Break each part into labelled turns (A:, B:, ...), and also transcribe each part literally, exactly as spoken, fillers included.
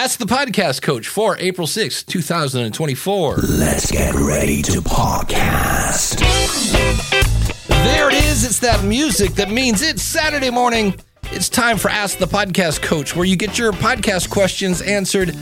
A: Ask the Podcast Coach for April sixth, twenty twenty-four.
B: Let's get ready to podcast.
A: There it is. It's that music that means it's Saturday morning. It's time for Ask the Podcast Coach, where you get your podcast questions answered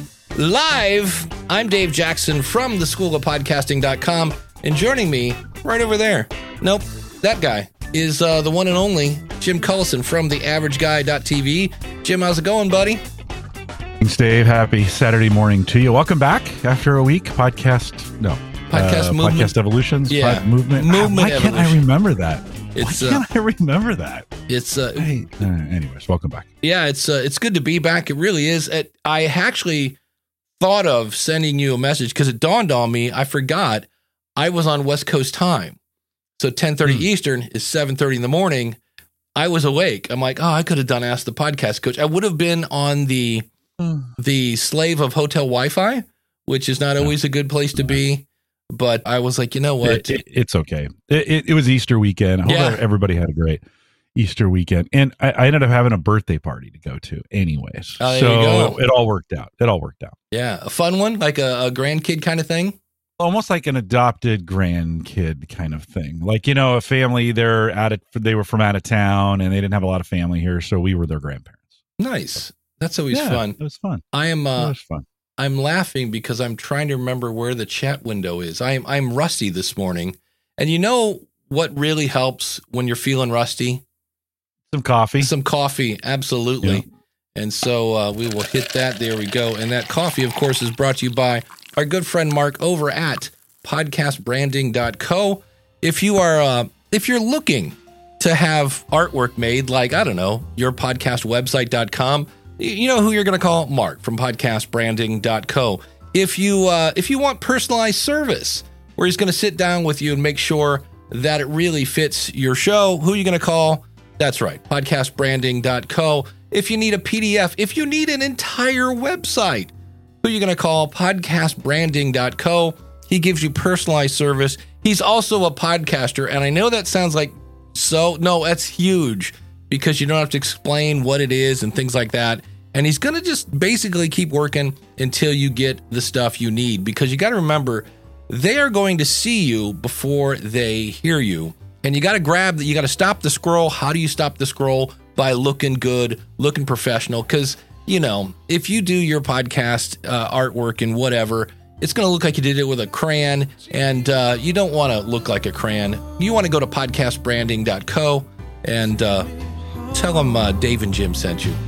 A: live. I'm Dave Jackson from the school of podcasting dot com, and joining me right over there, nope, that guy, is uh, the one and only Jim Cullison from the average guy dot t v. Jim, how's it going, buddy?
C: Thanks, Dave. Happy Saturday morning to you. Welcome back after a week. Podcast, no.
A: Podcast
C: uh,
A: movement.
C: Podcast Evolutions.
A: Yeah.
C: Pod movement.
A: Movement
C: Why can't
A: evolution.
C: I remember that?
A: It's,
C: Why can't uh, I remember that?
A: It's uh,
C: I, uh, anyways, welcome back.
A: Yeah, it's uh, it's good to be back. It really is. It, I actually thought of sending you a message because it dawned on me. I forgot I was on West Coast time. So ten thirty hmm. Eastern is seven thirty in the morning. I was awake. I'm like, oh, I could have done Ask the Podcast Coach. I would have been on the the slave of hotel Wi-Fi, which is not always a good place to be. But I was like, you know what?
C: It, it, it's okay. It, it, it was Easter weekend. I hope
A: Yeah.
C: everybody had a great Easter weekend. And I, I ended up having a birthday party to go to anyways.
A: Oh, there
C: so
A: you go.
C: it all worked out. It all worked out.
A: Yeah, a fun one, like a, a grandkid kind of thing.
C: Almost like an adopted grandkid kind of thing. Like, you know, a family, they're out of, they were from out of town and they didn't have a lot of family here. So we were their grandparents.
A: Nice. That's always
C: yeah,
A: fun.
C: It was fun.
A: I am. Uh,
C: it was fun.
A: I'm laughing because I'm trying to remember where the chat window is. I'm I'm rusty this morning, and you know what really helps when you're feeling rusty?
C: Some coffee.
A: Some coffee, absolutely.
C: Yeah.
A: And so uh, we will hit that. There we go. And that coffee, of course, is brought to you by our good friend Mark over at podcast branding dot co. If you are, uh, if you're looking to have artwork made, like I don't know, your podcast website dot com. You know who you're going to call? Mark from podcast branding dot co. If you uh, if you want personalized service, where he's going to sit down with you and make sure that it really fits your show, who are you going to call? That's right, podcast branding dot co. If you need a P D F, if you need an entire website, who are you going to call? podcast branding dot co. He gives you personalized service. He's also a podcaster, and I know that sounds like so, no, that's huge, because you don't have to explain what it is and things like that. And he's going to just basically keep working until you get the stuff you need, because you got to remember, they are going to see you before they hear you. And you got to grab that. You got to stop the scroll. How do you stop the scroll? By looking good, looking professional. Because, you know, if you do your podcast uh, artwork and whatever, it's going to look like you did it with a crayon. And uh, you don't want to look like a crayon. You want to go to podcast branding dot co and uh, tell them uh, Dave and Jim sent you.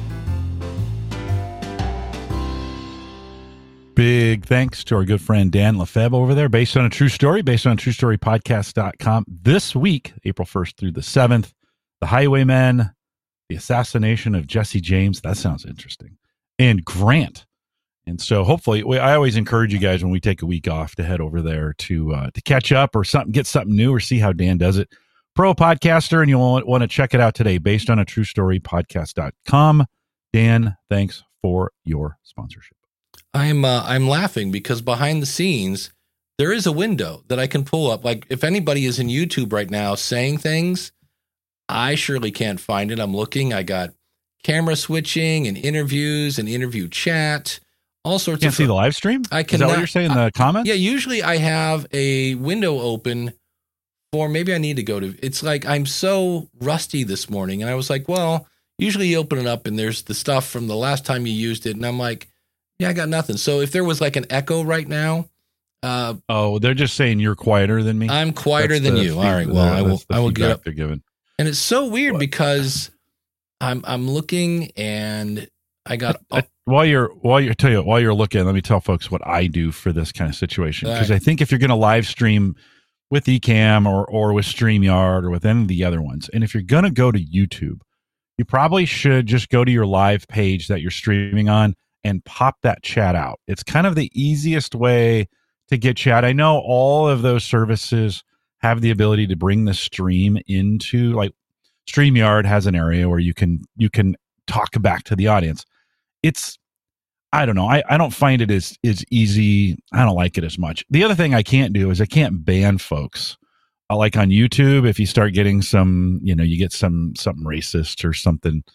C: Big thanks to our good friend Dan Lefebvre over there, based on a true story, based on true story podcast dot com. This week, April first through the seventh, The Highwaymen, the assassination of Jesse James. That sounds interesting. And Grant. And so hopefully, we, I always encourage you guys when we take a week off to head over there to uh, to catch up or something, get something new or see how Dan does it. Pro podcaster, and you'll want, want to check it out today, based on a true story podcast dot com. Dan, thanks for your sponsorship.
A: I'm uh, I'm laughing because behind the scenes, there is a window that I can pull up. Like if anybody is in YouTube right now saying things, I surely can't find it. I'm looking. I got camera switching and interviews and interview chat, all sorts
C: You can't
A: of.
C: see the live stream?
A: I
C: Is that
A: cannot-
C: what you're saying in the comments?
A: Yeah, usually I have a window open for maybe I need to go to. It's like I'm so rusty this morning, and I was like, well, usually you open it up and there's the stuff from the last time you used it, and I'm like, yeah, I got nothing. So if there was like an echo right now, uh,
C: Oh, they're just saying you're quieter than me.
A: I'm quieter
C: That's
A: than
C: the
A: you.
C: feed-
A: All right, well, I will.
C: that's the
A: I will get
C: feedback
A: up.
C: they're giving.
A: And it's so weird
C: What?
A: because I'm I'm looking and I got.
C: I- while you're while you're tell you while you're looking, let me tell folks what I do for this kind of situation, because
A: All
C: I think if you're going to live stream with Ecamm or or with StreamYard or with any of the other ones, and if you're going to go to YouTube, you probably should just go to your live page that you're streaming on and pop that chat out. It's kind of the easiest way to get chat. I know all of those services have the ability to bring the stream into, like StreamYard has an area where you can you can talk back to the audience. It's, I don't know. I, I don't find it as, as easy. I don't like it as much. The other thing I can't do is I can't ban folks. Uh, like on YouTube, if you start getting some, you know, you get some something racist or something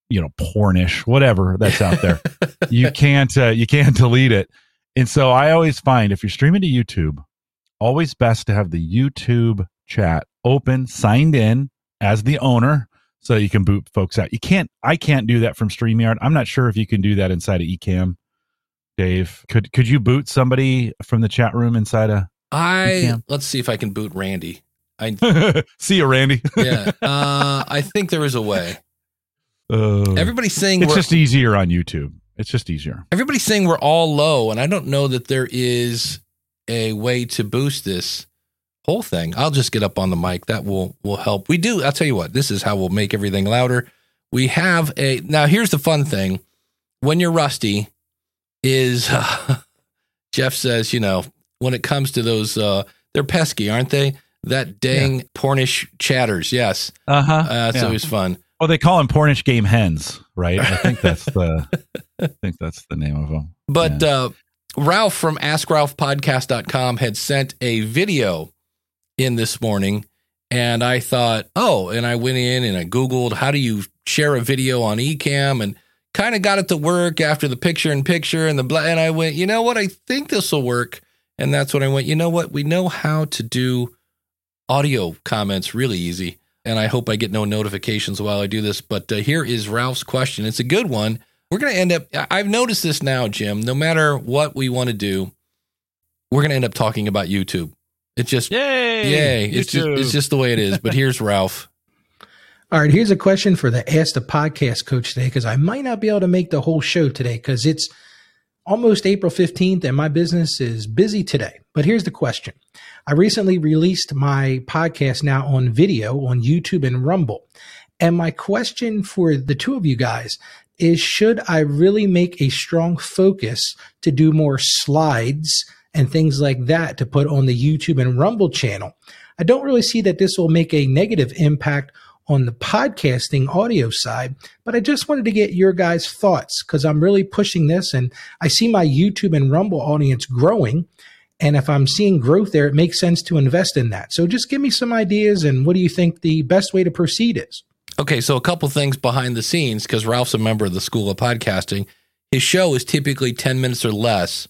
C: you know, pornish, whatever that's out there. you can't, uh, you can't delete it. And so I always find if you're streaming to YouTube, always best to have the YouTube chat open, signed in as the owner, so you can boot folks out. You can't, I can't do that from StreamYard. I'm not sure if you can do that inside of Ecamm. Dave, could could you boot somebody from the chat room inside of
A: I
C: Ecamm?
A: Let's see if I can boot Randy. I
C: see you, Randy.
A: yeah, uh, I think there is a way.
C: Uh,
A: Everybody's saying
C: it's
A: we're,
C: just easier on YouTube. It's just easier.
A: Everybody's saying we're all low, and I don't know that there is a way to boost this whole thing. I'll just get up on the mic. That will will help. We do. I'll tell you what. This is how we'll make everything louder. We have a now. Here's the fun thing: when you're rusty, is uh, Jeff says, you know, when it comes to those, uh, they're pesky, aren't they? That dang yeah. pornish chatters. Yes.
C: Uh-huh.
A: Uh That's
C: yeah.
A: always fun.
C: Well, they call them pornish game hens, right? I think that's the I think that's the name of them.
A: But
C: yeah.
A: uh, Ralph from ask ralph podcast dot com had sent a video in this morning, and I thought, oh, and I went in and I Googled how do you share a video on Ecamm, and kind of got it to work after the picture in picture and the blah, and I went, you know what, I think this will work. And that's when I went, you know what, we know how to do audio comments really easy. And I hope I get no notifications while I do this. But uh, here is Ralph's question. It's a good one. We're going to end up, I've noticed this now, Jim, no matter what we want to do, we're going to end up talking about YouTube. It's just,
C: yay,
A: yay. It's just, it's just the way it is. But here's Ralph.
D: All right, here's a question for the Ask the Podcast Coach today, because I might not be able to make the whole show today because it's almost April fifteenth and my business is busy today. But here's the question. I recently released my podcast now on video on YouTube and Rumble. And my question for the two of you guys is, should I really make a strong focus to do more slides and things like that to put on the YouTube and Rumble channel? I don't really see that this will make a negative impact on the podcasting audio side, but I just wanted to get your guys' thoughts because I'm really pushing this and I see my YouTube and Rumble audience growing. And if I'm seeing growth there, it makes sense to invest in that. So just give me some ideas and what do you think the best way to proceed is?
A: Okay, so a couple things behind the scenes, because Ralph's a member of the School of Podcasting. His show is typically ten minutes or less.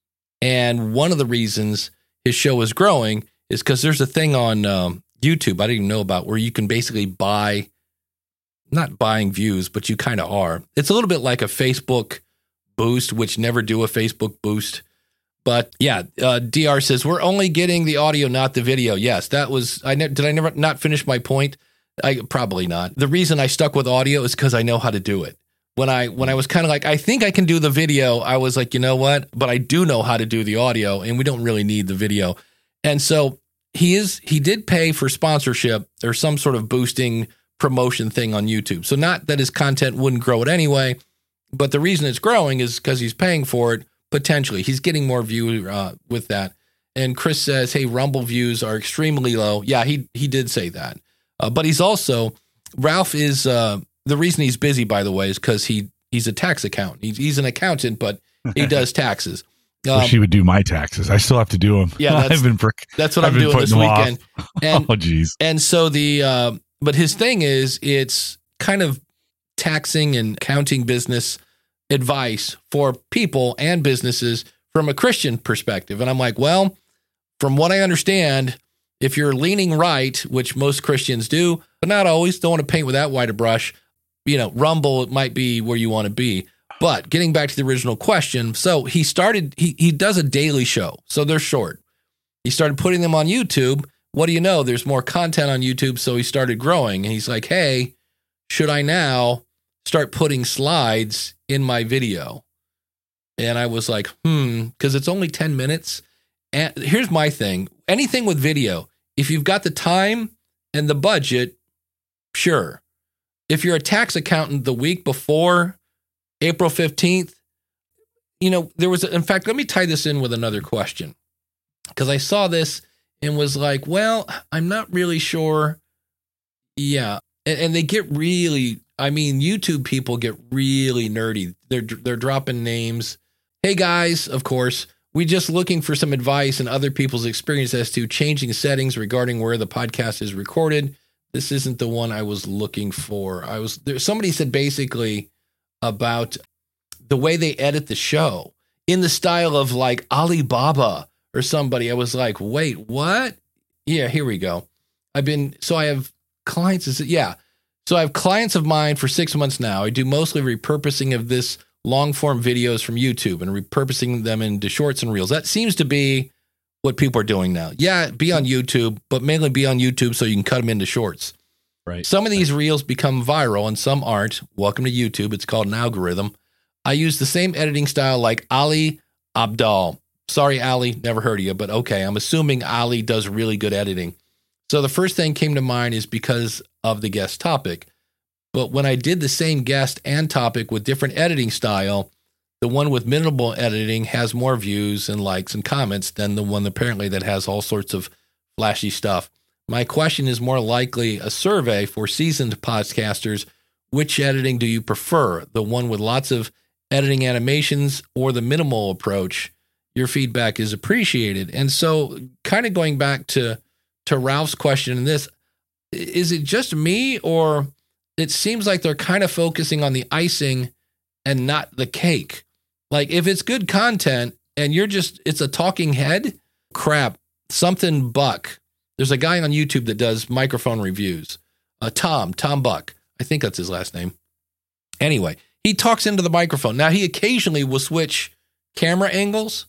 A: And one of the reasons his show is growing is because there's a thing on um, YouTube I didn't even know about where you can basically buy, not buying views, but you kind of are. It's a little bit like a Facebook boost, which never do a Facebook boost. But yeah, uh, D R says, we're only getting the audio, not the video. Yes, that was, I ne- did I never not finish my point? I probably not. The reason I stuck with audio is because I know how to do it. When I when I was kind of like, I think I can do the video, I was like, you know what? But I do know how to do the audio, and we don't really need the video. And so he is he did pay for sponsorship or some sort of boosting promotion thing on YouTube. So not that his content wouldn't grow it anyway, but the reason it's growing is because he's paying for it. Potentially, he's getting more views uh, with that. And Chris says, "Hey, Rumble views are extremely low." Yeah, he he did say that, uh, but he's also Ralph is uh, the reason he's busy. By the way, is because he he's a tax accountant. He's, he's an accountant, but he does taxes. Um,
C: Wish he would do my taxes. I still have to do them.
A: Yeah, that's,
C: I've been per-
A: that's what
C: I've
A: I'm doing this weekend. And,
C: oh, geez.
A: And so the uh, but his thing is it's kind of taxing and counting business advice for people and businesses from a Christian perspective. And I'm like, well, from what I understand, if you're leaning right, which most Christians do, but not always, don't want to paint with that wide a brush, you know, Rumble might be where you want to be. But getting back to the original question, so he started, he he does a daily show, so they're short. He started putting them on YouTube. What do you know? There's more content on YouTube, so he started growing. And he's like, hey, should I now start putting slides in my video? And I was like, hmm, because it's only ten minutes. And here's my thing. Anything with video, if you've got the time and the budget, sure. If you're a tax accountant the week before April fifteenth, you know, there was, a, in fact, let me tie this in with another question. Because I saw this and was like, well, I'm not really sure. Yeah. And, and they get really, I mean, YouTube people get really nerdy. They're they're dropping names. Hey guys, of course, we just looking for some advice and other people's experience as to changing settings regarding where the podcast is recorded. This isn't the one I was looking for. I was there. Somebody said basically about the way they edit the show in the style of like Alibaba or somebody. I was like, wait, what? Yeah, here we go. I've been, so I have clients. Is it, yeah. So I have clients of mine for six months now. I do mostly repurposing of this long form videos from YouTube and repurposing them into shorts and reels. That seems to be what people are doing now. Yeah, be on YouTube, but mainly be on YouTube so you can cut them into shorts.
C: Right.
A: Some of these reels become viral and some aren't. Welcome to YouTube. It's called an algorithm. I use the same editing style like Ali Abdaal. Sorry, Ali, never heard of you, but okay. I'm assuming Ali does really good editing. So the first thing came to mind is because of the guest topic. But when I did the same guest and topic with different editing style, the one with minimal editing has more views and likes and comments than the one apparently that has all sorts of flashy stuff. My question is more likely a survey for seasoned podcasters. Which editing do you prefer? The one with lots of editing animations or the minimal approach? Your feedback is appreciated. And so kind of going back to, to Ralph's question in this, is it just me, or it seems like they're kind of focusing on the icing and not the cake? Like if it's good content and you're just, it's a talking head, crap, something Buck. There's a guy on YouTube that does microphone reviews. Uh, Tom, Tom Buck. I think that's his last name. Anyway, he talks into the microphone. Now, he occasionally will switch camera angles,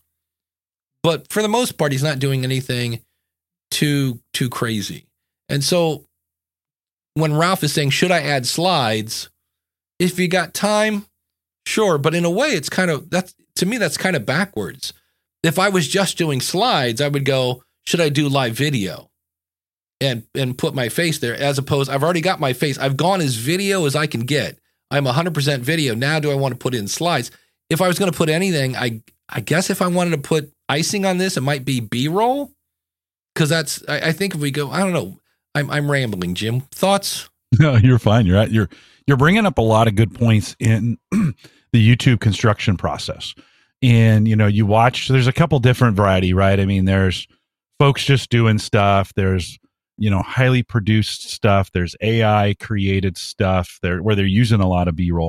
A: but for the most part, he's not doing anything too, too crazy. And so when Ralph is saying, should I add slides? If you got time, sure. But in a way, it's kind of, that's, to me, that's kind of backwards. If I was just doing slides, I would go, should I do live video? And and put my face there, as opposed, I've already got my face. I've gone as video as I can get. I'm one hundred percent video. Now do I want to put in slides? If I was going to put anything, I I guess if I wanted to put icing on this, it might be B-roll. Because that's, I, I think if we go, I don't know. I'm I'm rambling, Jim. Thoughts?
C: No, you're fine. You're at, you're you're bringing up a lot of good points in the YouTube construction process. And, you know, you watch, there's a couple different variety, right? I mean, there's folks just doing stuff. There's, you know, highly produced stuff. There's A I created stuff there where they're using a lot of B-roll.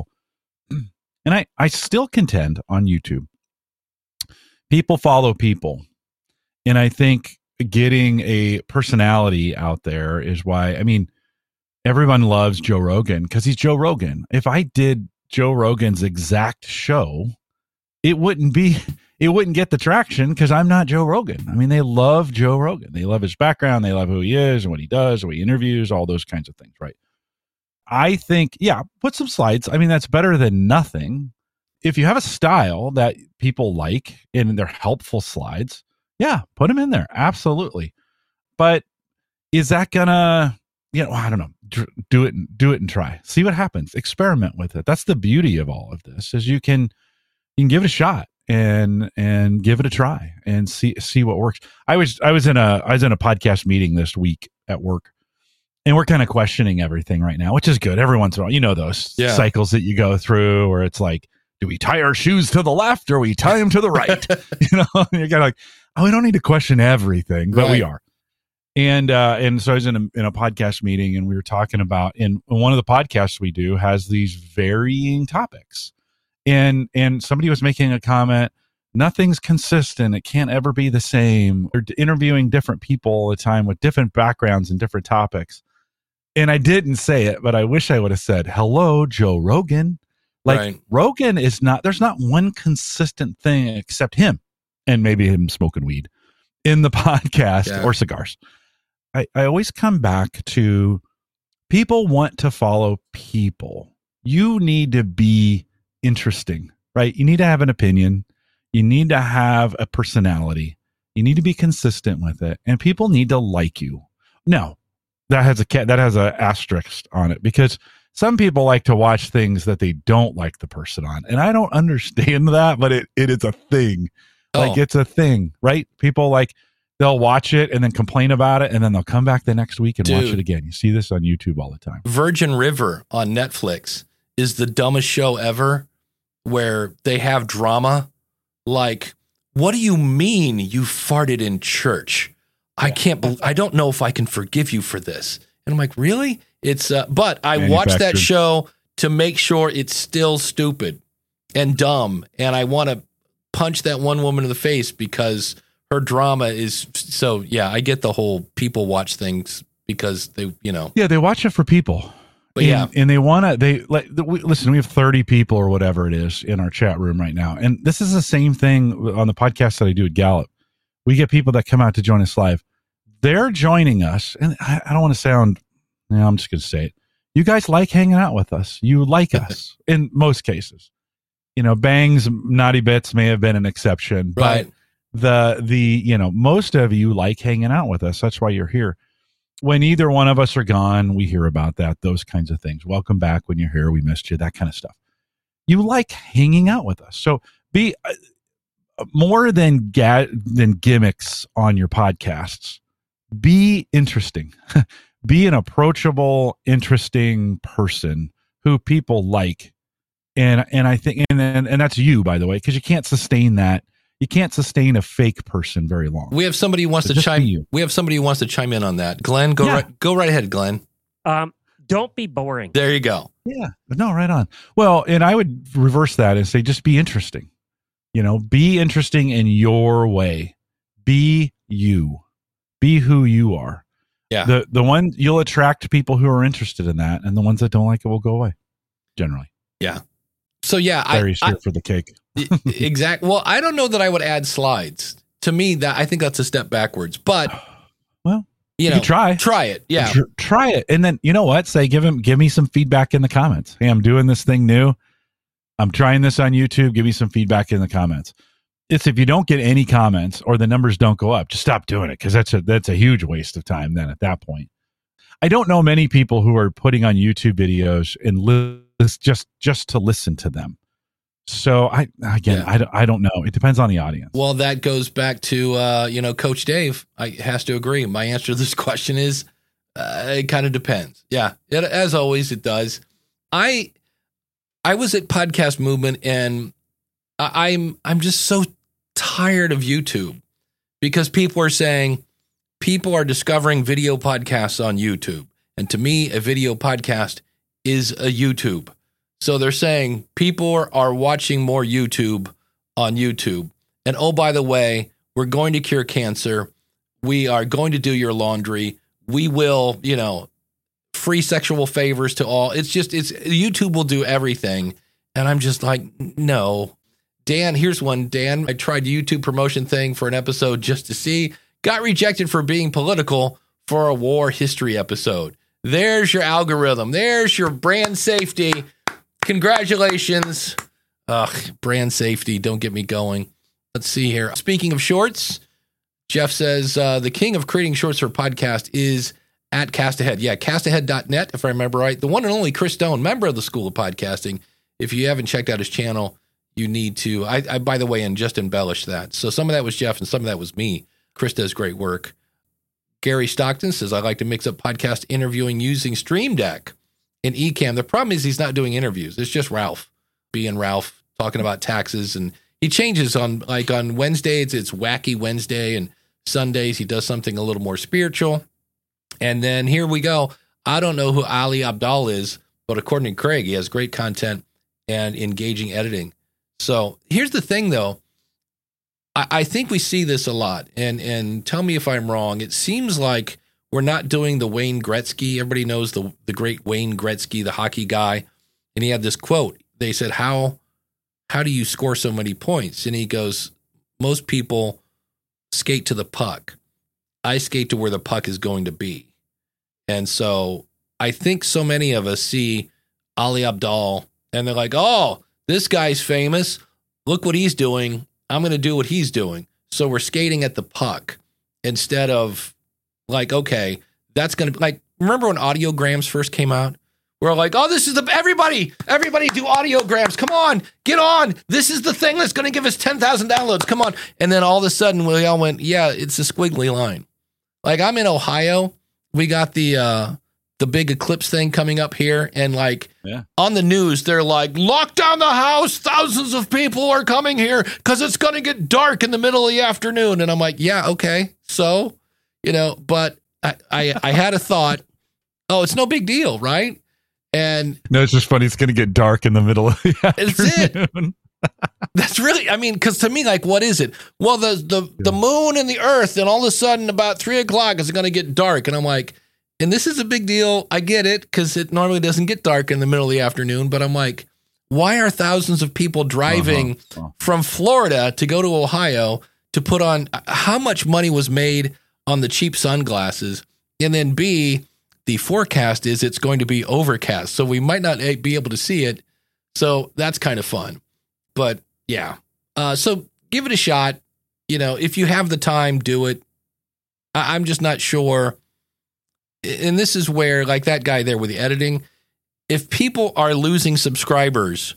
C: And I, I still contend on YouTube, people follow people. And I think getting a personality out there is why, I mean, everyone loves Joe Rogan because he's Joe Rogan. If I did Joe Rogan's exact show, it wouldn't be, it wouldn't get the traction because I'm not Joe Rogan. I mean, they love Joe Rogan. They love his background. They love who he is and what he does, what he interviews, all those kinds of things, right? I think, yeah, put some slides. I mean, that's better than nothing. If you have a style that people like and they're helpful slides, yeah, put them in there. Absolutely. But is that gonna, you know, I don't know, do it, do it and try, see what happens, experiment with it. That's the beauty of all of this is you can, you can give it a shot and, and give it a try and see, see what works. I was, I was in a, I was in a podcast meeting this week at work and we're kind of questioning everything right now, which is good. Every once in a while, you know, those yeah. cycles that you go through where it's like, do we tie our shoes to the left or we tie them to the right? You know, you're kind of like, oh, we don't need to question everything, but right. we are. And, uh, and so I was in a, in a podcast meeting and we were talking about, and one of the podcasts we do has these varying topics. And, and somebody was making a comment, nothing's consistent. It can't ever be the same. We're interviewing different people all the time with different backgrounds and different topics. And I didn't say it, but I wish I would have said, hello, Joe Rogan. Like right. Rogan is not, there's not one consistent thing except him and maybe him smoking weed in the podcast yeah. or cigars. I, I always come back to people want to follow people. You need to be interesting, right? You need to have an opinion. You need to have a personality. You need to be consistent with it. And people need to like you. No, that has a cat that has an asterisk on it because some people like to watch things that they don't like the person on. And I don't understand that, but it, it is a thing. Like oh. it's a thing, right? People like they'll watch it and then complain about it. And then they'll come back the next week and Dude, watch it again. You see this on YouTube all the time.
A: Virgin River on Netflix is the dumbest show ever where they have drama. Like, what do you mean you farted in church? I can't, be- I don't know if I can forgive you for this. And I'm like, really? It's, uh, but I watched that show to make sure it's still stupid and dumb. And I want to punch that one woman in the face because her drama is so, yeah, I get the whole people watch things because they, you know.
C: Yeah, they watch it for people.
A: But
C: and,
A: yeah.
C: And they want to, they like, we, listen, we have thirty people or whatever it is in our chat room right now. And this is the same thing on the podcast that I do at Gallup. We get people that come out to join us live. They're joining us. And I, I don't want to sound, no, I'm just going to say it. You guys like hanging out with us. You like us in most cases. You know, Bang's Naughty Bits may have been an exception,
A: Right.
C: but the, the, you know, most of you like hanging out with us. That's why you're here. When either one of us are gone, we hear about that, those kinds of things. Welcome back when you're here. We missed you, that kind of stuff. You like hanging out with us. So be uh, more than ga- than gimmicks on your podcasts. Be interesting. Be an approachable, interesting person who people like. And and I think and and, and that's you, by the way, because you can't sustain that. You can't sustain a fake person very long.
A: We have somebody who wants
C: So
A: to
C: just
A: chime.
C: be you.
A: We have somebody who wants to chime in on that. Glenn, go
C: Yeah.
A: right, go right ahead, Glenn.
E: Um, don't be boring.
A: There you go.
C: Yeah. No, right on. Well, and I would reverse that and say just be interesting. You know, be interesting in your way. Be you. Be who you are.
A: Yeah.
C: The the one you'll attract people who are interested in that, and the ones that don't like it will go away. Generally.
A: Yeah. So yeah,
C: Larry's
A: I,
C: here for the cake.
A: I exact. Well, I don't know that I would add slides. To me, that I think that's a step backwards. But
C: Well,
A: you
C: you
A: know,
C: can try.
A: try it. Yeah.
C: Tr- try it. And then you know what? Say give him give me some feedback in the comments. Hey, I'm doing this thing new. I'm trying this on YouTube. Give me some feedback in the comments. It's if you don't get any comments or the numbers don't go up, just stop doing it because that's a that's a huge waste of time then at that point. I don't know many people who are putting on YouTube videos and list just just to listen to them. So I again
A: Yeah.
C: I, don't, I don't know. It depends on the audience.
A: Well, that goes back to uh, you know, Coach Dave. I has to agree. My answer to this question is uh, it kind of depends. Yeah, it, as always, it does. I I was at Podcast Movement, and I, I'm I'm just so tired of YouTube because people are saying people are discovering video podcasts on YouTube, and to me, a video podcast is a YouTube. So they're saying people are, are watching more YouTube on YouTube. And oh, by the way, we're going to cure cancer. We are going to do your laundry. We will, you know, free sexual favors to all. It's just, it's YouTube will do everything. And I'm just like, no. Dan, here's one. Dan, I tried YouTube promotion thing for an episode just to see. Got rejected for being political for a war history episode. There's your algorithm. There's your brand safety. Congratulations. Ugh, brand safety. Don't get me going. Let's see here. Speaking of shorts, Jeff says uh, the king of creating shorts for podcast is at Cast Ahead. Yeah, cast ahead dot net, if I remember right. The one and only Chris Stone, member of the School of Podcasting. If you haven't checked out his channel, you need to. I, I by the way, and just embellished that. So some of that was Jeff and some of that was me. Chris does great work. Gary Stockton says, I like to mix up podcast interviewing using Stream Deck and Ecamm. The problem is he's not doing interviews. It's just Ralph being Ralph talking about taxes. And he changes on, like on Wednesdays, it's Wacky Wednesday, and Sundays he does something a little more spiritual. And then here we go. I don't know who Ali Abdal is, but according to Craig, he has great content and engaging editing. So here's the thing, though. I, I think we see this a lot, and and tell me if I'm wrong. It seems like we're not doing the Wayne Gretzky. Everybody knows the the great Wayne Gretzky, the hockey guy, and he had this quote. They said, "How how do you score so many points?" And he goes, "Most people skate to the puck. I skate to where the puck is going to be." And so I think so many of us see Ali Abdal, and they're like, "Oh, this guy's famous. Look what he's doing. I'm going to do what he's doing." So we're skating at the puck instead of like, okay, that's going to be like, remember when audiograms first came out? We're like, oh, this is the, everybody, everybody do audiograms. Come on, get on. This is the thing that's going to give us ten thousand downloads. Come on. And then all of a sudden we all went, yeah, it's a squiggly line. Like I'm in Ohio. We got the, uh, the big eclipse thing coming up here. And like
C: Yeah.
A: on the news, they're like, lock down the house. Thousands of people are coming here because it's going to get dark in the middle of the afternoon. And I'm like, yeah, okay. So, you know, but I, I, I had a thought. oh, it's no big deal, right? And
C: no, it's just funny. It's going to get dark in the middle of the
A: it's
C: afternoon.
A: it. That's really, I mean, because to me, like, what is it? Well, the the the moon and the earth, and all of a sudden, about three o'clock, it's going to get dark, and I'm like, and this is a big deal. I get it because it normally doesn't get dark in the middle of the afternoon, but I'm like, why are thousands of people driving uh-huh. Uh-huh. from Florida to go to Ohio to put on? How much money was made on the cheap sunglasses? And then B, the forecast is it's going to be overcast, so we might not be able to see it. So that's kind of fun. But yeah, uh, so give it a shot. You know, if you have the time, do it. I- I'm just not sure. And this is where, like that guy there with the editing, if people are losing subscribers,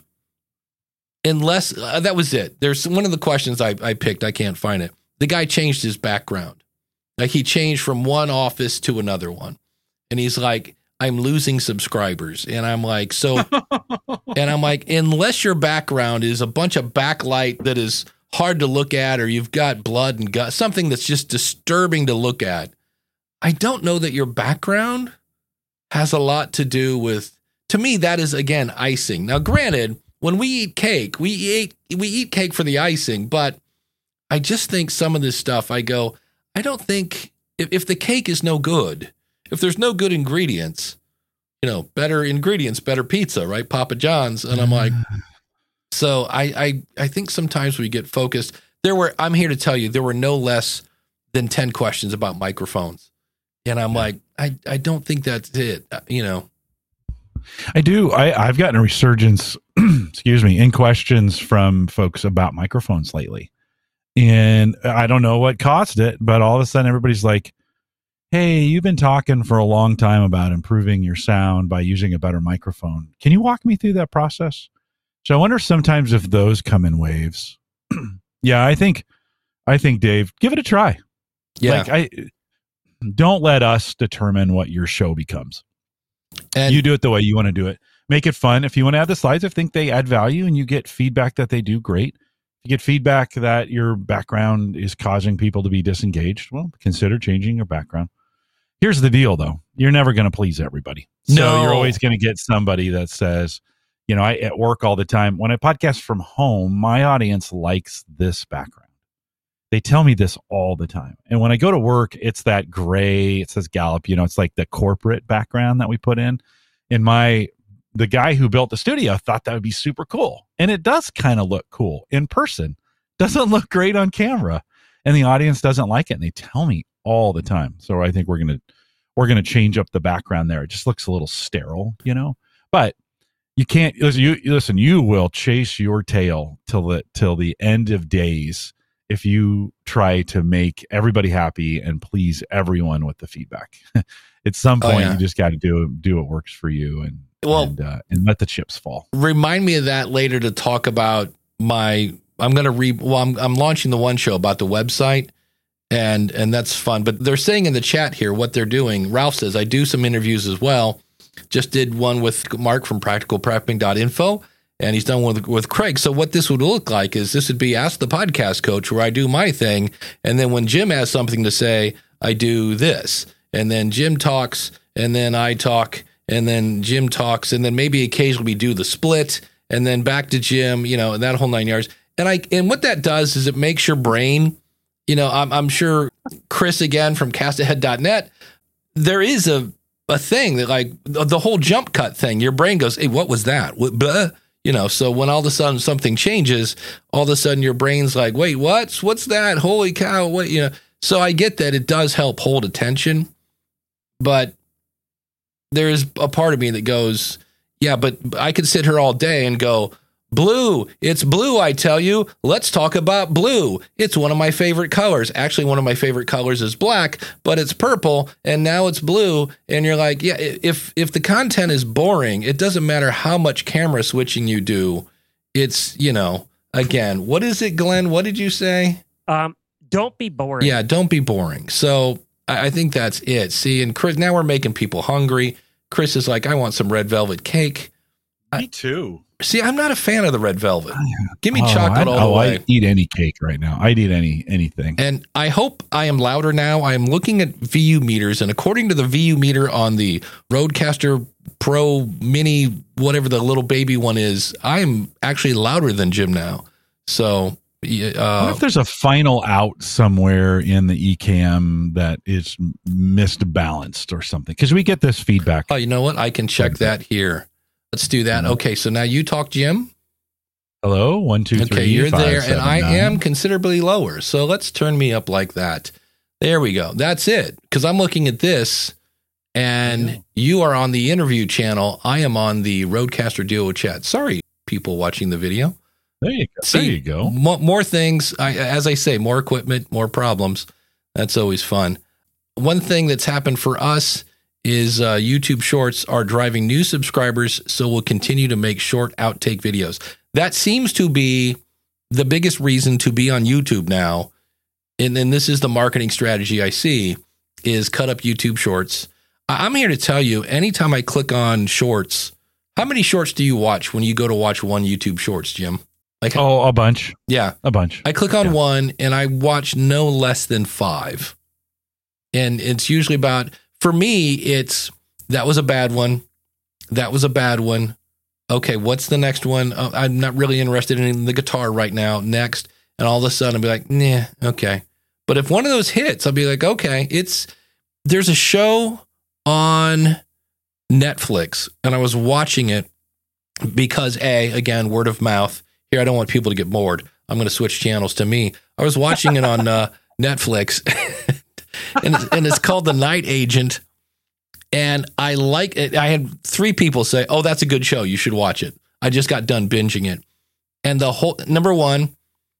A: unless uh, that was it. There's one of the questions I, I picked. I can't find it. The guy changed his background. Like he changed from one office to another one. And he's like, I'm losing subscribers. And I'm like, so, and I'm like, unless your background is a bunch of backlight that is hard to look at, or you've got blood and gut, something that's just disturbing to look at, I don't know that your background has a lot to do with, to me, that is, again, icing. Now, granted, when we eat cake, we eat, we eat cake for the icing, but I just think some of this stuff, I go, I don't think, if, if the cake is no good, if there's no good ingredients, you know, better ingredients, better pizza, right? Papa John's. And I'm like, so I, I, I think sometimes we get focused. There were, I'm here to tell you, there were no less than ten questions about microphones. And I'm like, I, I don't think that's it. You know,
C: I do. I, I've gotten a resurgence, excuse me, in questions from folks about microphones lately. And I don't know what caused it, but all of a sudden everybody's like, hey, you've been talking for a long time about improving your sound by using a better microphone. Can you walk me through that process? So I wonder sometimes if those come in waves. Yeah, I think, I think, Dave, give it a try.
A: Yeah.
C: Like, I don't let us determine what your show becomes.
A: And
C: you do it the way you want to do it. Make it fun. If you want to add the slides, I think they add value and you get feedback that they do, great. If you get feedback that your background is causing people to be disengaged, well, consider changing your background. Here's the deal, though. You're never going to please everybody. So
A: No.
C: you're always going to get somebody that says, you know, I at work all the time. When I podcast from home, my audience likes this background. They tell me this all the time. And when I go to work, it's that gray, it says Gallup, you know, it's like the corporate background that we put in. And my, the guy who built the studio thought that would be super cool. And it does kind of look cool in person. Doesn't look great on camera. And the audience doesn't like it. And they tell me all the time. So I think we're going to, we're going to change up the background there. It just looks a little sterile, you know, but you can't listen, you listen, you will chase your tail till the, till the end of days if you try to make everybody happy and please everyone with the feedback. At some point, oh, yeah. you just got to do do what works for you and
A: well,
C: and, uh, and let the chips fall.
A: Remind me of that later to talk about my. I'm going to re. Well, I'm I'm launching the one show about the website, and and that's fun. But they're saying in the chat here what they're doing. Ralph says I do some interviews as well. Just did one with Mark from practical prepping dot info. And he's done one with, with Craig. So what this would look like is this would be Ask the Podcast Coach, where I do my thing. And then when Jim has something to say, I do this. And then Jim talks, and then I talk, and then Jim talks, and then maybe occasionally we do the split, and then back to Jim, you know, and that whole nine yards. And I and what that does is it makes your brain, you know, I'm, I'm sure Chris, again, from cast ahead dot net, there is a, a thing that like the whole jump cut thing, your brain goes, hey, what was that? What, blah? You know, so when all of a sudden something changes, all of a sudden your brain's like, wait, what's, what's that? Holy cow. What, you know, so I get that it does help hold attention, but there's a part of me that goes, yeah, but I could sit here all day and go, blue, it's blue. I tell you, let's talk about blue. It's one of my favorite colors. Actually, one of my favorite colors is black, but it's purple and now it's blue. And you're like, yeah, if, if the content is boring, it doesn't matter how much camera switching you do. It's, you know, again, what is it, Glenn? What did you say?
E: Um, don't be boring.
A: Yeah. Don't be boring. So I, I think that's it. See, and Chris, now we're making people hungry. Chris is like, I want some red velvet cake.
C: Me too.
A: See, I'm not a fan of the red velvet. Give me
C: oh,
A: chocolate
C: I,
A: all the
C: oh,
A: way.
C: I eat any cake right now. I'd eat any anything.
A: And I hope I am louder now. I am looking at V U meters, and according to the V U meter on the Rodecaster Pro Mini, whatever the little baby one is, I am actually louder than Jim now. So, uh,
C: what if there's a final out somewhere in the E C A M that is misbalanced or something? Because we get this feedback.
A: oh, you know what? I can check that here. Let's do that. Okay, so now you talk, Jim.
C: Hello, one, two, three.
A: Okay, you're
C: five,
A: there,
C: seven,
A: and I
C: nine.
A: am considerably lower. So let's turn me up like that. There we go. That's it. Because I'm looking at this, and you are on the interview channel. I am on the Rodecaster Duo chat. Sorry, people watching the video.
C: There you go.
A: See,
C: there you go.
A: More, more things. I, as I say, more equipment, more problems. That's always fun. One thing that's happened for us is uh, YouTube Shorts are driving new subscribers, so we'll continue to make short outtake videos. That seems to be the biggest reason to be on YouTube now, and then this is the marketing strategy I see, is cut up YouTube Shorts. I- I'm here to tell you, anytime I click on Shorts, how many Shorts do you watch when you go to watch one YouTube Shorts, Jim? Like,
C: Oh, a bunch.
A: yeah,
C: A bunch.
A: I click on
C: Yeah.
A: one and I watch no less than five. And it's usually about, for me, it's that was a bad one. That was a bad one. Okay, what's the next one? Oh, I'm not really interested in the guitar right now. Next. And all of a sudden I'll be like, nah, okay. But if one of those hits, I'll be like, okay, it's, there's a show on Netflix and I was watching it because A, again, word of mouth. Here, I don't want people to get bored. I'm going to switch channels to me. I was watching it on uh, Netflix, and, it's, and it's called The Night Agent. And I like it. I had three people say, oh, that's a good show. You should watch it. I just got done binging it. And the whole, number one,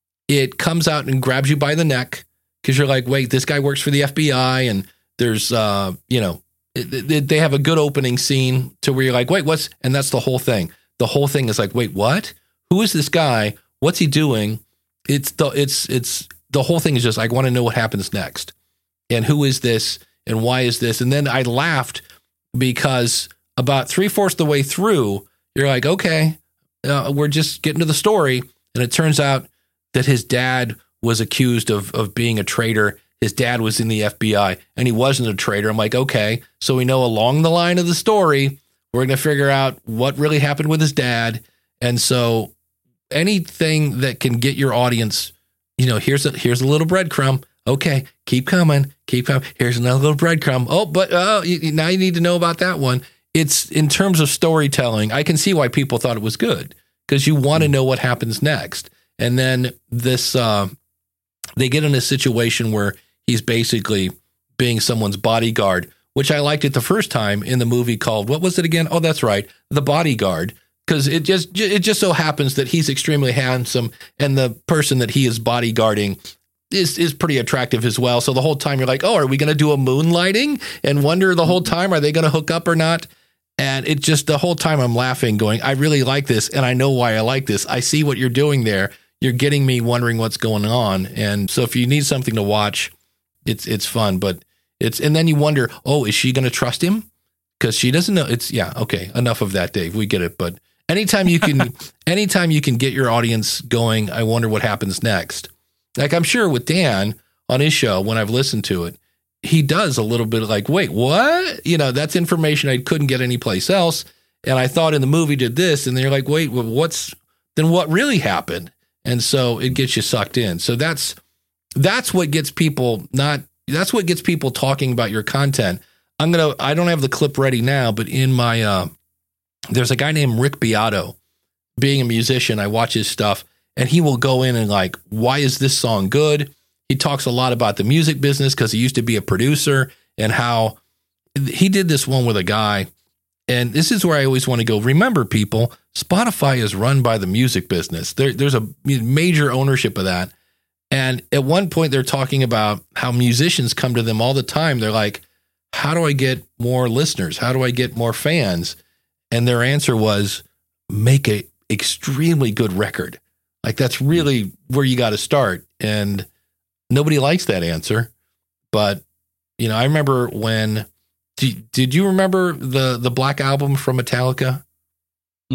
A: it comes out and grabs you by the neck because you're like, wait, this guy works for the F B I. And there's, uh, you know, it, it, they have a good opening scene to where you're like, wait, what's, and that's the whole thing. The whole thing is like, wait, what? Who is this guy? What's he doing? It's the it's it's the whole thing is just I want to know what happens next, and who is this, and why is this? And then I laughed because about three fourths of the way through, you're like, okay, uh, we're just getting to the story, and it turns out that his dad was accused of of being a traitor. His dad was in the F B I, and he wasn't a traitor. I'm like, okay, so we know along the line of the story, we're going to figure out what really happened with his dad, and so. Anything that can get your audience, you know, here's a here's a little breadcrumb. Okay, keep coming, keep coming. Here's another little breadcrumb. Oh, but oh, you, now you need to know about that one. It's in terms of storytelling. I can see why people thought it was good because you want to know what happens next. And then this, uh, they get in a situation where he's basically being someone's bodyguard, which I liked it the first time in the movie called what was it again? Oh, that's right, The Bodyguard. Because it just it just so happens that he's extremely handsome, and the person that he is bodyguarding is is pretty attractive as well. So the whole time you're like, oh, are we going to do a moonlighting? And wonder the whole time, are they going to hook up or not? And it just the whole time I'm laughing, going, I really like this, and I know why I like this. I see what you're doing there. You're getting me wondering what's going on. And so if you need something to watch, it's it's fun. But it's and then you wonder, oh, is she going to trust him? Because she doesn't know. It's yeah, okay. Enough of that, Dave. We get it, but. Anytime you can, anytime you can get your audience going, I wonder what happens next. Like I'm sure with Dan on his show, when I've listened to it, he does a little bit like, wait, what? You know, that's information I couldn't get anyplace else. And I thought in the movie did this, and they're like, wait, well, what's then what really happened? And so it gets you sucked in. So that's that's what gets people not. That's what gets people talking about your content. I'm gonna. I don't have the clip ready now, but in my. Uh, There's a guy named Rick Beato. Being a musician, I watch his stuff, and he will go in and like, why is this song good? He talks a lot about the music business because he used to be a producer and how he did this one with a guy. And this is where I always want to go. Remember, people, Spotify is run by the music business. There, there's a major ownership of that. And at one point, they're talking about how musicians come to them all the time. They're like, how do I get more listeners? How do I get more fans? And their answer was, make a extremely good record. Like that's really where you got to start. And nobody likes that answer. But, you know, I remember when, did, did you remember the, the Black Album from Metallica?
C: Mm-mm.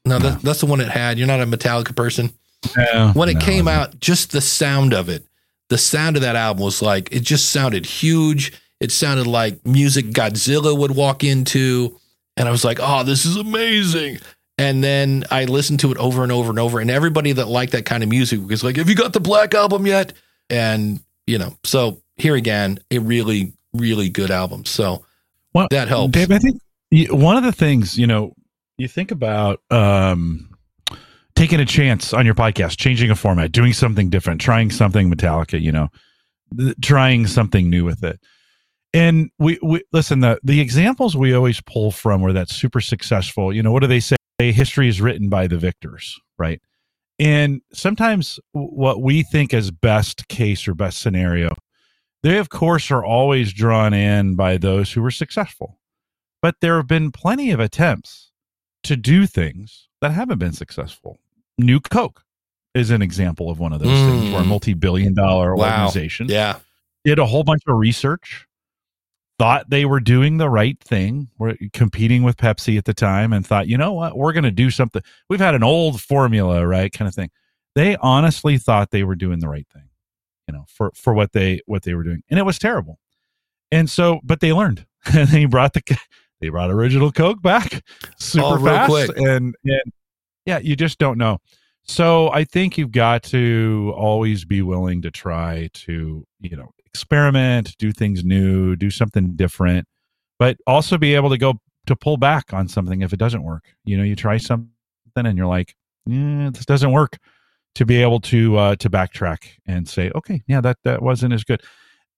A: No, that, that's the one it had. You're not a Metallica person.
C: No,
A: when it
C: no,
A: came
C: no.
A: out, just the sound of it, the sound of that album was like, it just sounded huge. It sounded like music Godzilla would walk into. And I was like, oh, this is amazing. And then I listened to it over and over and over. And everybody that liked that kind of music was like, have you got the Black Album yet? And, you know, so here again, a really, really good album. So
C: well,
A: that helps.
C: Dave, I think you- one of the things, you know, you think about um, taking a chance on your podcast, changing a format, doing something different, trying something Metallica, you know, th- trying something new with it. And we, we listen, the, the examples we always pull from where that's super successful, you know, what do they say? History is written by the victors, right? And sometimes what we think is best case or best scenario, they of course are always drawn in by those who were successful. But there have been plenty of attempts to do things that haven't been successful. New Coke is an example of one of those mm. things where a multi-billion dollar
A: wow.
C: organization
A: yeah.
C: did a whole bunch of research, thought they were doing the right thing. We're competing with Pepsi at the time and thought, you know what, we're going to do something. We've had an old formula, right? Kind of thing. They honestly thought they were doing the right thing, you know, for, for what they, what they were doing. And it was terrible. And so, but they learned and they brought the, they brought original Coke back super
A: oh, real
C: fast.
A: Quick.
C: And, and yeah, you just don't know. So I think you've got to always be willing to try to, you know, experiment, do things new, do something different, but also be able to go to pull back on something if it doesn't work. You know, you try something and you're like, eh, this doesn't work, to be able to uh, to backtrack and say, okay, yeah, that, that wasn't as good.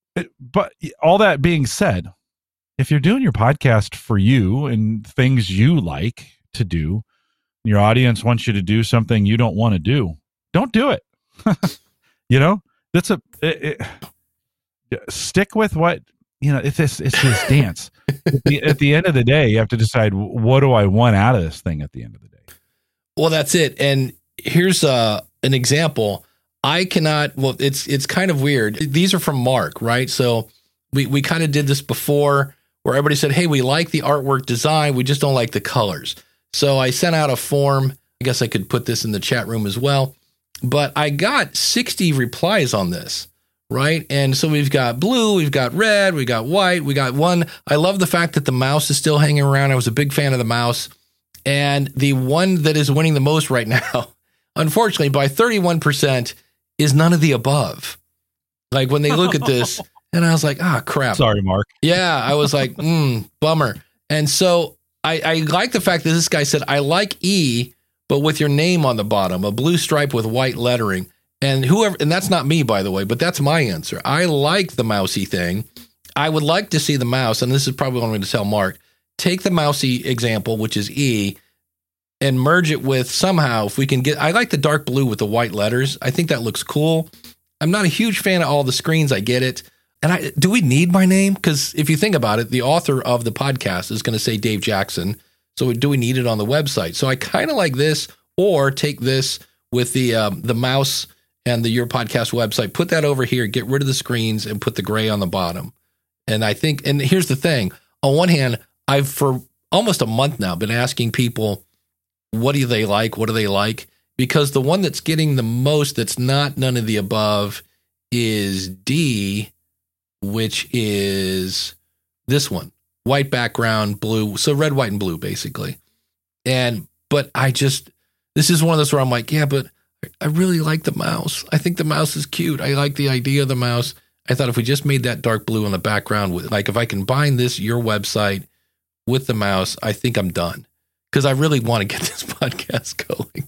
C: But all that being said, if you're doing your podcast for you and things you like to do, your audience wants you to do something you don't want to do, don't do it. You know, that's a, it, it, stick with what, you know, it's this, it's this dance. At the, at the end of the day, you have to decide, what do I want out of this thing at the end of the day?
A: Well, that's it. And here's uh, an example. I cannot, well, it's, it's kind of weird. These are from Mark, right? So we, we kind of did this before where everybody said, hey, we like the artwork design. We just don't like the colors. So I sent out a form. I guess I could put this in the chat room as well, but I got sixty replies on this. Right. And so we've got blue, we've got red, we got white, we got one. I love the fact that the mouse is still hanging around. I was a big fan of the mouse. And the one that is winning the most right now, unfortunately, by thirty-one percent, is none of the above. Like when they look at this, and I was like, ah, crap.
C: Sorry, Mark.
A: Yeah, I was like, mm, bummer. And so I, I like the fact that this guy said, I like E, but with your name on the bottom, a blue stripe with white lettering. And whoever, and that's not me, by the way, but that's my answer. I like the mousy thing. I would like to see the mouse, and this is probably what I'm going to tell Mark, take the mousy example, which is E, and merge it with somehow, if we can get, I like the dark blue with the white letters. I think that looks cool. I'm not a huge fan of all the screens. I get it. And I, do we need my name? Because if you think about it, the author of the podcast is going to say Dave Jackson. So do we need it on the website? So I kind of like this, or take this with the um, the mouse and the Your Podcast website, put that over here, get rid of the screens and put the gray on the bottom. And I think, and here's the thing, on one hand, I've for almost a month now been asking people, what do they like? What do they like? Because the one that's getting the most, that's not none of the above, is D, which is this one, white background, blue. So red, white, and blue, basically. And, but I just, this is one of those where I'm like, yeah, but I really like the mouse. I think the mouse is cute. I like the idea of the mouse. I thought if we just made that dark blue on the background, with like if I combine this, your website with the mouse, I think I'm done. Because I really want to get this podcast going.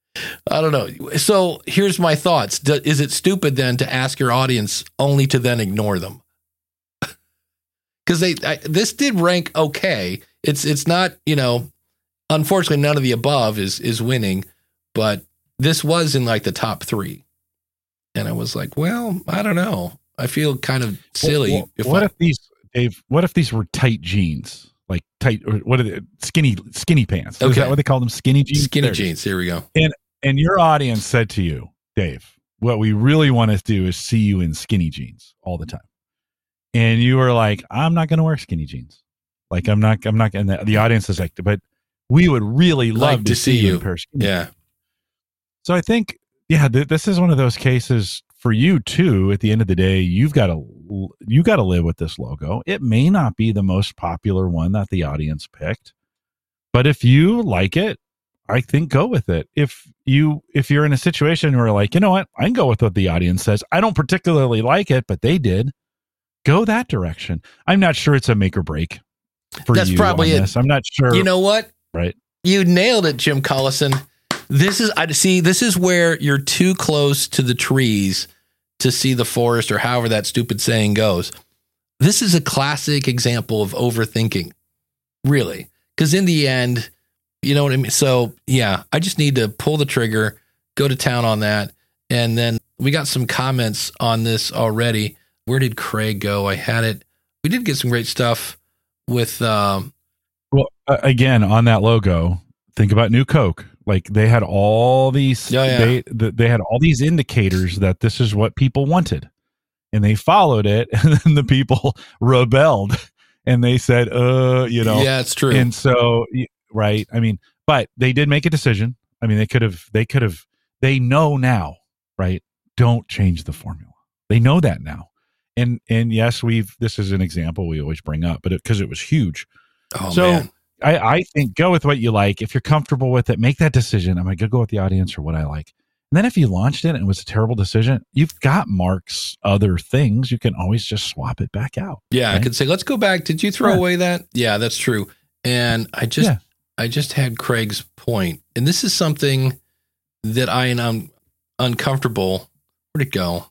A: I don't know. So here's my thoughts. Do, is it stupid then to ask your audience only to then ignore them? Because they I, this did rank okay. It's it's not, you know, unfortunately none of the above is is winning, but this was in like the top three. And I was like, well, I don't know. I feel kind of silly.
C: Well,
A: if
C: what
A: I,
C: if these, Dave, what if these were tight jeans? Like tight, or what are they? Skinny, skinny pants.
A: Okay.
C: Is that what they call them? Skinny jeans?
A: Skinny
C: there
A: jeans. Here we go.
C: And, and your audience said to you, Dave, what we really want to do is see you in skinny jeans all the time. And you were like, I'm not going to wear skinny jeans. Like, I'm not, I'm not, and the, the audience is like, but we would really love
A: Like
C: to,
A: to see
C: see you
A: you.
C: in person.
A: Yeah.
C: So I think, yeah, th- this is one of those cases for you too. At the end of the day, you've got to you got to live with this logo. It may not be the most popular one that the audience picked, but if you like it, I think go with it. If you if you're in a situation where like, you know what, I can go with what the audience says. I don't particularly like it, but they did. Go that direction. I'm not sure it's a make or break for
A: That's
C: you
A: probably
C: on
A: it.
C: this. I'm not sure.
A: You know what?
C: Right.
A: You nailed it, Jim Collison. This is I see. This is where you're too close to the trees to see the forest, or however that stupid saying goes. This is a classic example of overthinking, really, because in the end, you know what I mean. So yeah, I just need to pull the trigger, go to town on that, and then we got some comments on this already. Where did Craig go? I had it. We did get some great stuff with. Um,
C: Well, uh, again, on that logo, think about New Coke. Like they had all these,
A: Oh, yeah.
C: they th- they had all these indicators that this is what people wanted, and they followed it, and then the people rebelled, and they said, "Uh, you know,
A: yeah, it's true.
C: And so, y- right? I mean, but they did make a decision. I mean, they could have, they could have, they know now, right? Don't change the formula. They know that now. And and yes, we've this is an example we always bring up, but because it, it was huge.
A: oh
C: so
A: man.
C: I, I think go with what you like. If you're comfortable with it, make that decision. Am I going to go with the audience or what I like? And then if you launched it and it was a terrible decision, you've got Mark's other things. You can always just swap it back out.
A: Yeah, I
C: right?
A: could say, let's go back. Did you throw
C: Yeah.
A: away that? Yeah, that's true. And I just,
C: Yeah.
A: I just had Craig's point, and this is something that I am uncomfortable. Where'd it go?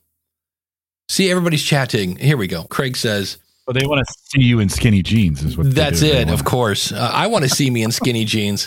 A: See, everybody's chatting. Here we go. Craig says,
C: But they want to see you in skinny jeans is what they
A: that's
C: do. They
A: it.
C: wanna-
A: Of course. Uh, I want to see me in skinny jeans.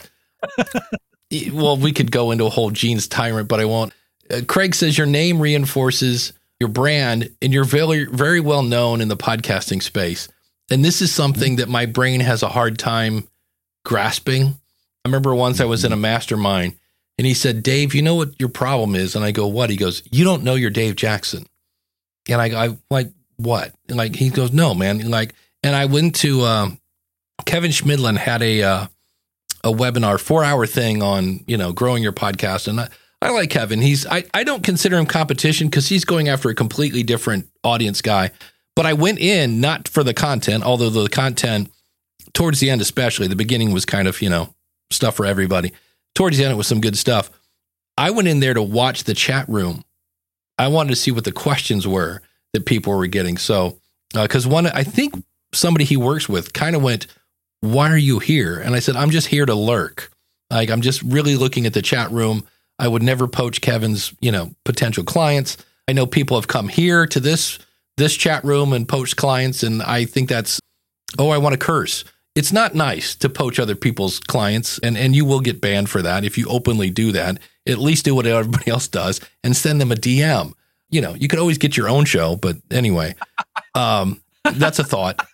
A: Well, we could go into a whole jeans tyrant, but I won't. Uh, Craig says your name reinforces your brand, and you're very, very well known in the podcasting space. And this is something that my brain has a hard time grasping. I remember once I was in a mastermind, and he said, Dave, you know what your problem is? And I go, what? He goes, you don't know you're Dave Jackson. And I go, I like, what? And like, he goes, no, man. And like, and I went to, um, Kevin Schmidlin had a, uh, a webinar, four hour thing on, you know, growing your podcast. And I, I like Kevin. He's, I, I don't consider him competition because he's going after a completely different audience guy. But I went in not for the content, although the content towards the end, especially the beginning was kind of, you know, stuff for everybody. Towards the end, it was some good stuff. I went in there to watch the chat room. I wanted to see what the questions were that people were getting. So, because uh, one, I think somebody he works with kind of went, why are you here? And I said, I'm just here to lurk. Like, I'm just really looking at the chat room. I would never poach Kevin's, you know, potential clients. I know people have come here to this, this chat room and poached clients. And I think that's, oh, I want to curse. It's not nice to poach other people's clients. And, and you will get banned for that. If you openly do that, at least do what everybody else does and send them a D M. You know, you could always get your own show, but anyway, um, that's a thought.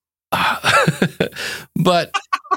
A: but,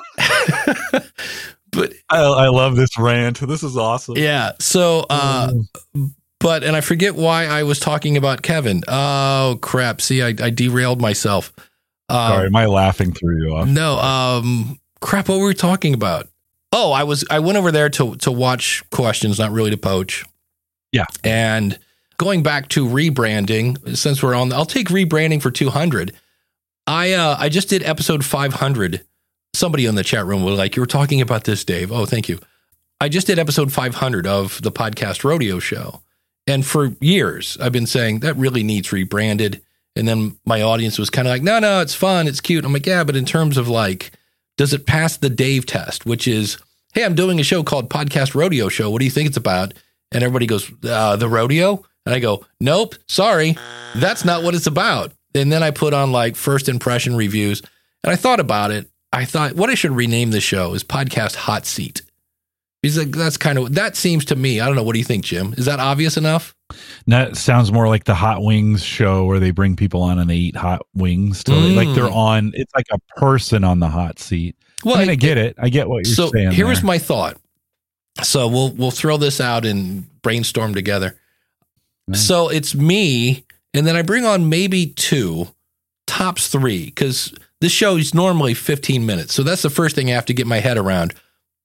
A: but
C: I, I love this rant. This is awesome.
A: yeah. So, uh, but, and I forget why I was talking about Kevin. Oh crap. See, I, I derailed myself. Um,
C: Sorry, am I laughing through you off?
A: No, um, crap. What were we talking about? Oh, I was, I went over there to, to watch questions, not really to poach.
C: Yeah.
A: And going back to rebranding, since we're on, I'll take rebranding for two hundred. I, uh, I just did episode five hundred. Somebody in the chat room was like, you were talking about this, Dave. Oh, thank you. I just did episode five hundred of the Podcast Rodeo Show. And for years, I've been saying that really needs rebranded. And then my audience was kind of like, no, no, it's fun. It's cute. I'm like, yeah, but in terms of like, does it pass the Dave test, which is, hey, I'm doing a show called Podcast Rodeo Show. What do you think it's about? And everybody goes, uh, the rodeo? And I go, nope, sorry, that's not what it's about. And then I put on like first impression reviews. And I thought about it. I thought what I should rename the show is Podcast Hot Seat. He's like, that's kind of, that seems to me, I don't know. What do you think, Jim? Is that obvious enough?
C: That sounds more like the Hot Wings show where they bring people on and they eat hot wings. Till they,
A: Mm.
C: like they're on, it's like a person on the hot seat.
A: Well,
C: I mean, I
A: it-
C: get it. I get what you're
A: so
C: saying.
A: here was
C: there.
A: my thought. So we'll we'll throw this out and brainstorm together.
C: Nice.
A: So it's me, and then I bring on maybe two, tops three, because this show is normally fifteen minutes. So that's the first thing I have to get my head around.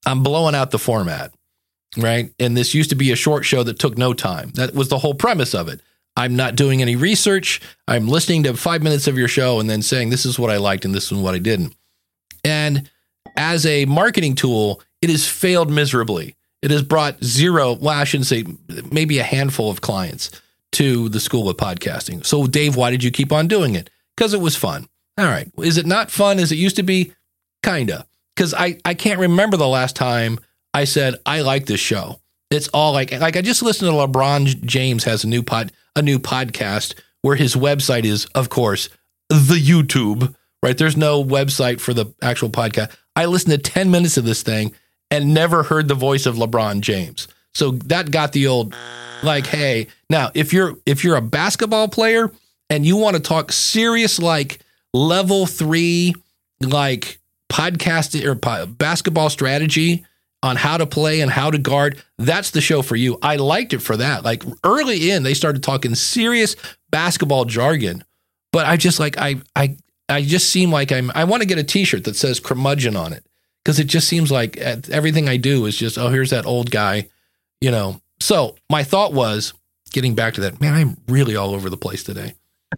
A: I'm blowing out the format, right? And this used to be a short show that took no time. That was the whole premise of it. I'm not doing any research. I'm listening to five minutes of your show and then saying, this is what I liked and this is what I didn't. And as a marketing tool, it has failed miserably. It has brought zero, well, I shouldn't say, maybe a handful of clients to the School of Podcasting. So, Dave, why did you keep on doing it? Because it was fun. All right. Is it not fun as it used to be? Kinda. Because I, I can't remember the last time I said, I like this show. It's all like, like I just listened to LeBron James has a new pod, a new podcast where his website is, of course, the YouTube, right? There's no website for the actual podcast. I listened to ten minutes of this thing and never heard the voice of LeBron James. So that got the old, like, hey, now if you're, if you're a basketball player and you want to talk serious, like level three, like podcast or po- basketball strategy on how to play and how to guard, that's the show for you. I liked it for that. Like early in, they started talking serious basketball jargon, but I just like, I, I, I just seem like I'm, I want to get a t-shirt that says curmudgeon on it. Cause it just seems like everything I do is just, oh, here's that old guy, you know? So my thought was getting back to that, man, I'm really all over the place today.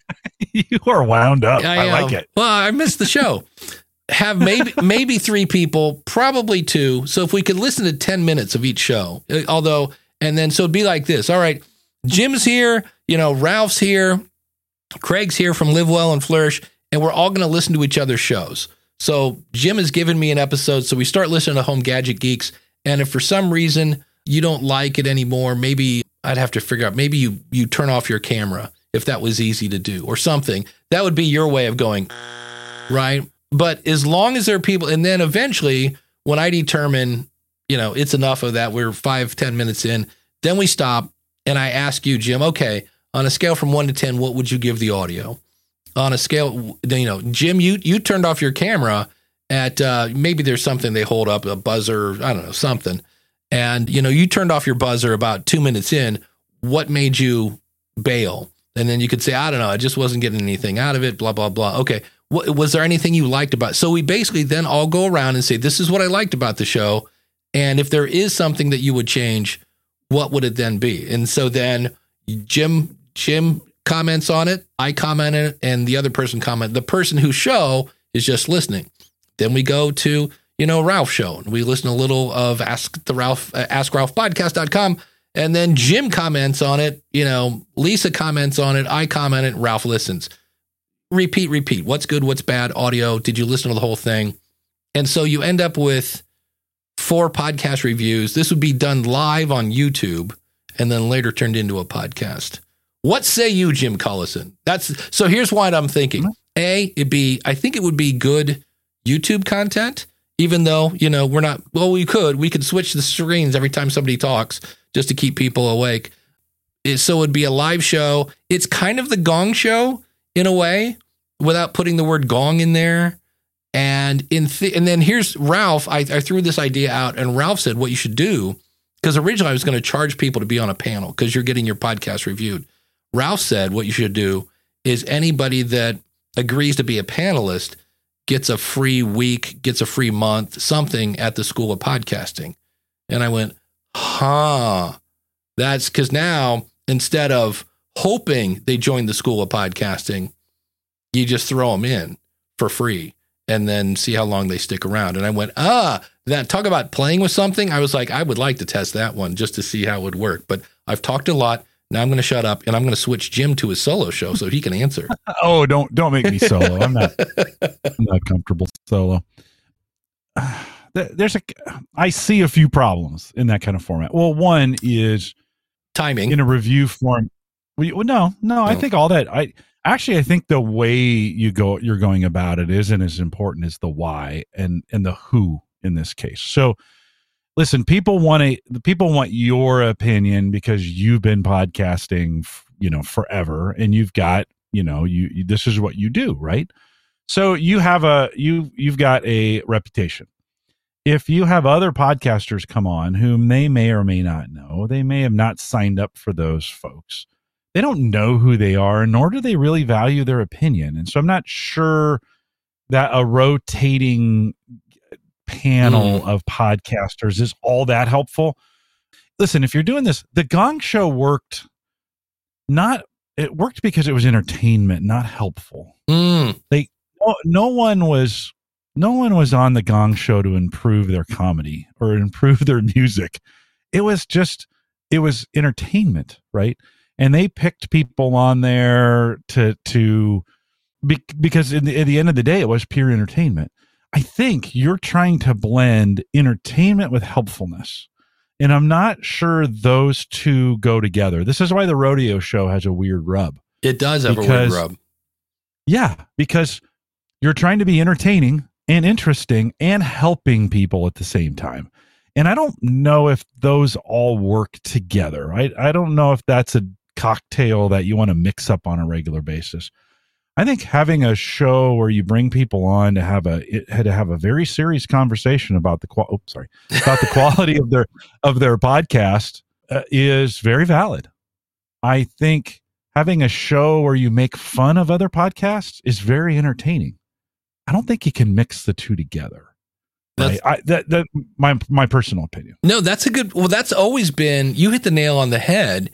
C: You are wound up. I,
A: I
C: like it.
A: Well, I missed the show. Have maybe maybe three people, probably two. So if we could listen to ten minutes of each show, although, and then so it'd be like this. All right, Jim's here, you know, Ralph's here, Craig's here from Live Well and Flourish, and we're all going to listen to each other's shows. So Jim has given me an episode, so we start listening to Home Gadget Geeks, and if for some reason you don't like it anymore, maybe I'd have to figure out, maybe you you turn off your camera if that was easy to do or something. That would be your way of going, right? But as long as there are people, and then eventually when I determine, you know, it's enough of that, we're five, ten minutes in, then we stop and I ask you, Jim, okay, on a scale from one to ten, what would you give the audio? On a scale, you know, Jim, you you turned off your camera at, uh, maybe there's something they hold up, a buzzer, I don't know, something. And, you know, you turned off your buzzer about two minutes in. What made you bail? And then you could say, I don't know, I just wasn't getting anything out of it, blah, blah, blah. Okay. What, was there anything you liked about it? So we basically then all go around and say, this is what I liked about the show. And if there is something that you would change, what would it then be? And so then Jim, Jim comments on it, I comment on it, and the other person comment. The person whose show is just listening. Then we go to, you know, Ralph's show and we listen a little of Ask the Ralph, uh, ask ralph podcast dot com. And then Jim comments on it, you know, Lisa comments on it, I comment it, Ralph listens. Repeat, repeat. What's good? What's bad? Audio. Did you listen to the whole thing? And so you end up with four podcast reviews. This would be done live on YouTube and then later turned into a podcast. What say you, Jim Collison? That's so here's what I'm thinking. A, it'd be, I think it would be good YouTube content, even though, you know, we're not, well, we could, we could switch the screens every time somebody talks just to keep people awake. It, so it'd be a live show. It's kind of the Gong Show in a way, without putting the word gong in there. And in th- and then here's Ralph. I, I threw this idea out, and Ralph said what you should do, because originally I was going to charge people to be on a panel because you're getting your podcast reviewed. Ralph said what you should do is anybody that agrees to be a panelist gets a free week, gets a free month, something at the School of Podcasting. And I went, huh, that's because now instead of hoping they join the School of Podcasting, you just throw them in for free and then see how long they stick around. And I went, ah, that talk about playing with something. I was like, I would like to test that one just to see how it would work. But I've talked a lot. Now I'm going to shut up and I'm going to switch Jim to his solo show so he can answer.
C: Oh, don't don't make me solo. I'm not I'm not comfortable solo. Uh, there's a I see a few problems in that kind of format. Well, one is
A: timing
C: in a review form. We, well, no, no, I think all that I actually I think the way you go you're going about it isn't as important as the why and and the who in this case. So listen, people want to the people want your opinion because you've been podcasting, you know, forever, and you've got, you know, you, you this is what you do, right? So you have a you you've got a reputation. If you have other podcasters come on whom they may or may not know, they may have not signed up for those folks. They don't know who they are, nor do they really value their opinion. And so I'm not sure that a rotating panel
A: Mm.
C: of podcasters is all that helpful. Listen, if you're doing this, the Gong Show worked not, it worked because it was entertainment, not helpful.
A: Mm.
C: They, no, no one was, no one was on the Gong Show to improve their comedy or improve their music. It was just, it was entertainment, right? And they picked people on there to, to, be, because in the, at the end of the day, it was pure entertainment. I think you're trying to blend entertainment with helpfulness. And I'm not sure those two go together. This is why the rodeo show has a weird rub.
A: It does have
C: Because-
A: a weird rub.
C: Yeah, because you're trying to be entertaining and interesting and helping people at the same time. And I don't know if those all work together. I, I don't know if that's a cocktail that you want to mix up on a regular basis. I think having a show where you bring people on to have a it had to have a very serious conversation about the qual oh, sorry about the quality of their of their podcast uh, is very valid. I think having a show where you make fun of other podcasts is very entertaining. I don't think you can mix the two together. Right? I, that that my my personal opinion.
A: No, that's a good, well, that's always been, you hit the nail on the head,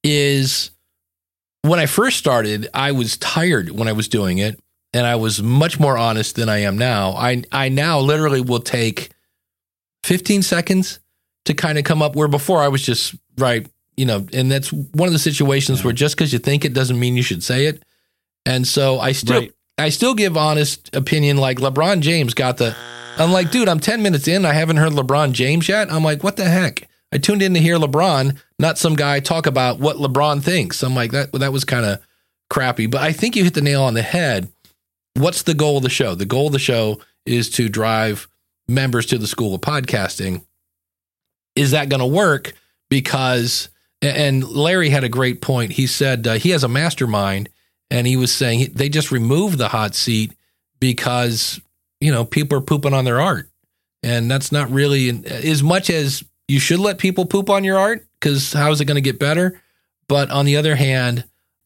A: is when I first started, I was tired when I was doing it, and I was much more honest than I am now. I I now literally will take fifteen seconds to kind of come up where before I was just, right, you know, and that's one of the situations
C: Yeah.
A: where just because you think it doesn't mean you should say it. And so I still,
C: Right.
A: I still give honest opinion. Like LeBron James got the, I'm like, dude, I'm ten minutes in. I haven't heard LeBron James yet. I'm like, what the heck? I tuned in to hear LeBron, not some guy talk about what LeBron thinks. I'm like, that, that was kind of crappy, but I think you hit the nail on the head. What's the goal of the show? The goal of the show is to drive members to the School of Podcasting. Is that going to work? Because, and Larry had a great point. He said uh, he has a mastermind, and he was saying they just removed the hot seat because, you know, people are pooping on their art. And that's not really, as much as you should let people poop on your art, because how is it going to get better? But on the other hand,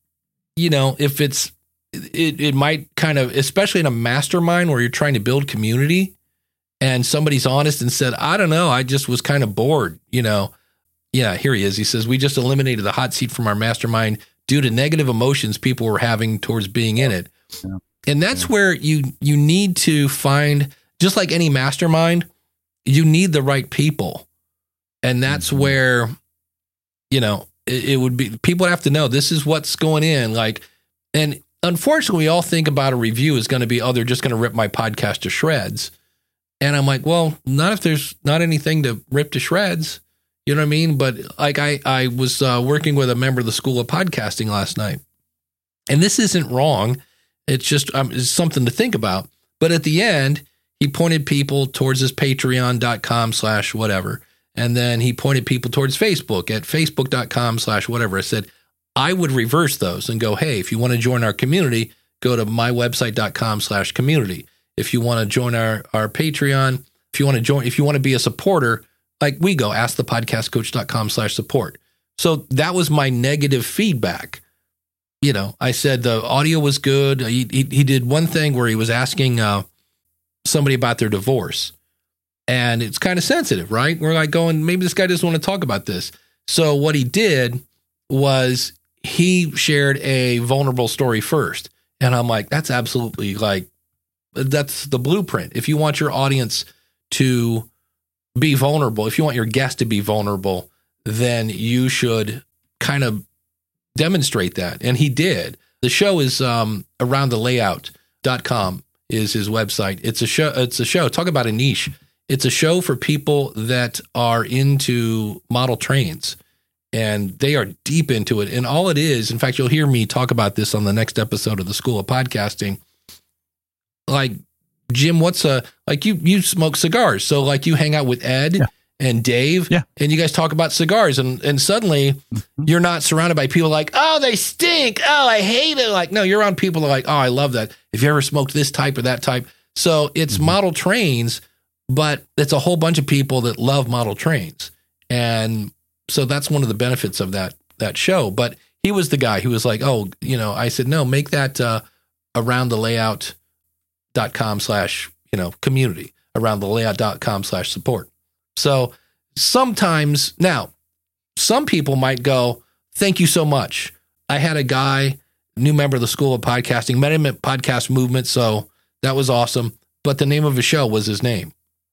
A: you know, if it's, it, it might kind of, especially in a mastermind where you're trying to build community, and somebody's honest and said, I don't know, I just was kind of bored, you know. Yeah, here he is. He says, we just eliminated the hot seat from our mastermind due to negative emotions people were having towards being in it.
C: Yeah.
A: And that's where you you need to find, just like any mastermind, you need the right people. And that's
C: Mhm.
A: where, you know, it, it would be, people have to know this is what's going in. Like, and unfortunately, we all think about a review is going to be, oh, they're just going to rip my podcast to shreds. And I'm like, well, not if there's not anything to rip to shreds. You know what I mean? But like I, I was uh, working with a member of the School of Podcasting last night, and this isn't wrong. It's just um, it's something to think about. But at the end, he pointed people towards his patreon.com slash whatever. And then he pointed people towards Facebook at facebook.com slash whatever. I said, I would reverse those and go, hey, if you want to join our community, go to mywebsite.com slash community. If you want to join our, our Patreon, if you want to join, if you want to be a supporter, like we go, askthepodcastcoach.com slash support. So that was my negative feedback. You know, I said the audio was good. He, he, he did one thing where he was asking uh, somebody about their divorce. And it's kind of sensitive, right? We're like going, maybe this guy doesn't want to talk about this. So what he did was he shared a vulnerable story first. And I'm like, that's absolutely like, that's the blueprint. If you want your audience to be vulnerable, if you want your guest to be vulnerable, then you should kind of demonstrate that. And he did. The show is um, around the layout dot com is his website. It's a show. It's a show. Talk about a niche. It's a show for people that are into model trains, and they are deep into it. And all it is, in fact, you'll hear me talk about this on the next episode of the School of Podcasting. Like, Jim, what's a, like you, you smoke cigars. So like you hang out with Ed
C: Yeah.
A: and Dave
C: Yeah.
A: and you guys talk about cigars, and, and suddenly
C: Mm-hmm.
A: you're not surrounded by people like, oh, they stink. Oh, I hate it. Like, no, you're around people that are like, oh, I love that. If you ever smoked this type or that type. So it's
C: Mm-hmm.
A: model trains, but it's a whole bunch of people that love model trains. And so that's one of the benefits of that, that show. But he was the guy who was like, oh, you know, I said, no, make that uh, around the layout dot com slash, you know, community, around the layout.com slash support. So sometimes, now, some people might go, thank you so much. I had a guy, new member of the School of Podcasting, met him at Podcast Movement, so that was awesome. But the name of his show was his name.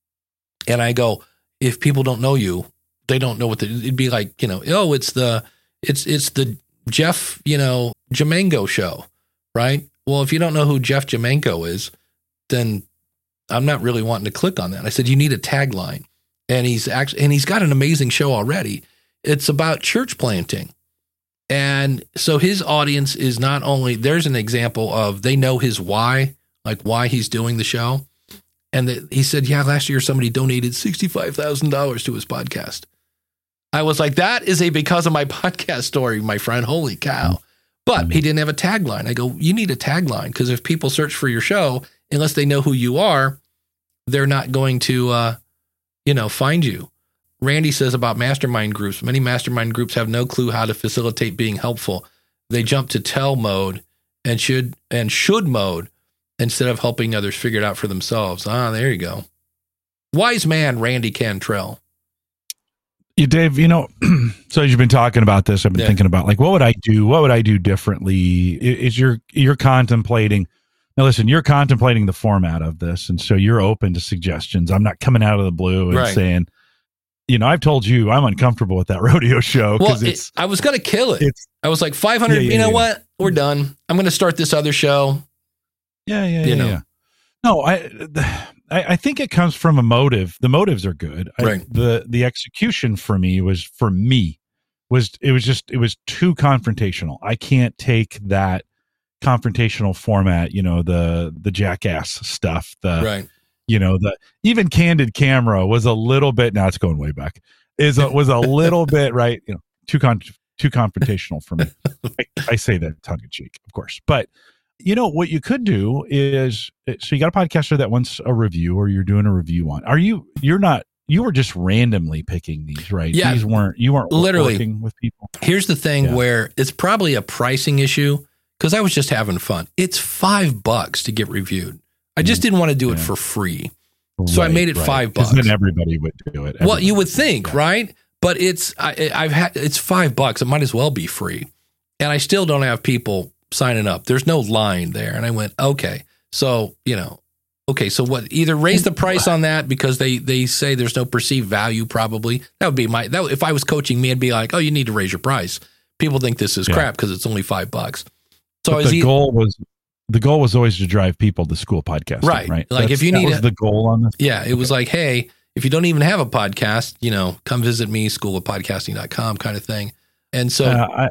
A: And I go, if people don't know you, they don't know what the, it'd be like, you know, oh, it's the, it's, it's the Jeff, you know, Jamango show, right? Well, if you don't know who Jeff Jamango is, then I'm not really wanting to click on that. I said, you need a tagline. And he's actually, and he's got an amazing show already. It's about church planting. And so his audience is not only, there's an example of, they know his why, like why he's doing the show. And the, he said, yeah, last year somebody donated sixty-five thousand dollars to his podcast. I was like, that is a because of my podcast story, my friend. Holy cow. But he didn't have a tagline. I go, you need a tagline, because if people search for your show, unless they know who you are, they're not going to, uh, you know, find you. Randy says about mastermind groups, many mastermind groups have no clue how to facilitate being helpful. They jump to tell mode and should and should mode instead of helping others figure it out for themselves. Ah, there you go. Wise man, Randy Cantrell.
C: You, Dave, you know, so as you've been talking about this, I've been
A: Yeah.
C: thinking about, like, what would I do? What would I do differently? I- Is you're, you're contemplating, now listen, you're contemplating the format of this. And so you're open to suggestions. I'm not coming out of the blue and
A: Right.
C: saying, you know, I've told you I'm uncomfortable with that rodeo show.
A: Well,
C: Cause it's,
A: it, I was going to kill it.
C: it's,
A: I was like, five hundred,
C: Yeah, yeah,
A: you know
C: yeah.
A: what? We're done. I'm going to start this other show.
C: yeah, yeah,
A: You
C: yeah,
A: know.
C: yeah. No, I, I, I think it comes from a motive. The motives are good. I,
A: Right.
C: the, the execution for me was, for me, was, it was just, it was too confrontational. I can't take that confrontational format, you know, the, the jackass stuff, the,
A: Right.
C: you know, the, even Candid Camera was a little bit, now it's going way back, is a, was a little bit, right. You know, too con, too confrontational for me. I, I say that tongue in cheek, of course, but you know, what you could do is, so you got a podcaster that wants a review, or you're doing a review on, are you, you're not, you were just randomly picking these, right?
A: Yeah.
C: These weren't, you weren't
A: Literally.
C: working with people.
A: Here's the thing
C: Yeah.
A: where it's probably a pricing issue, because I was just having fun. It's five bucks to get reviewed. I just didn't want to do it
C: Yeah.
A: for free. So I made it five
C: 'Cause
A: bucks.
C: Then everybody would do it.
A: Well,
C: Everybody
A: you would
C: would.
A: think,
C: Yeah.
A: right? But it's I, I've had it's five bucks. It might as well be free, and I still don't have people signing up. There's no line there, and I went, okay, so you know, okay, so what? Either raise the price on that because they they say there's no perceived value. Probably that would be my that if I was coaching me, I'd be like, oh, you need to raise your price. People think this is
C: Yeah.
A: crap because it's only five bucks. So I
C: But
A: was
C: the
A: e-
C: goal was the goal was always to drive people to school podcasting,
A: Right.
C: right?
A: Like,
C: That's-
A: if you
C: that
A: need
C: was
A: a-
C: the goal on this.
A: Yeah, it was like, hey, if you don't even have a podcast, you know, come visit me, school of podcasting dot com kind of thing. And so,
C: Uh, I, I-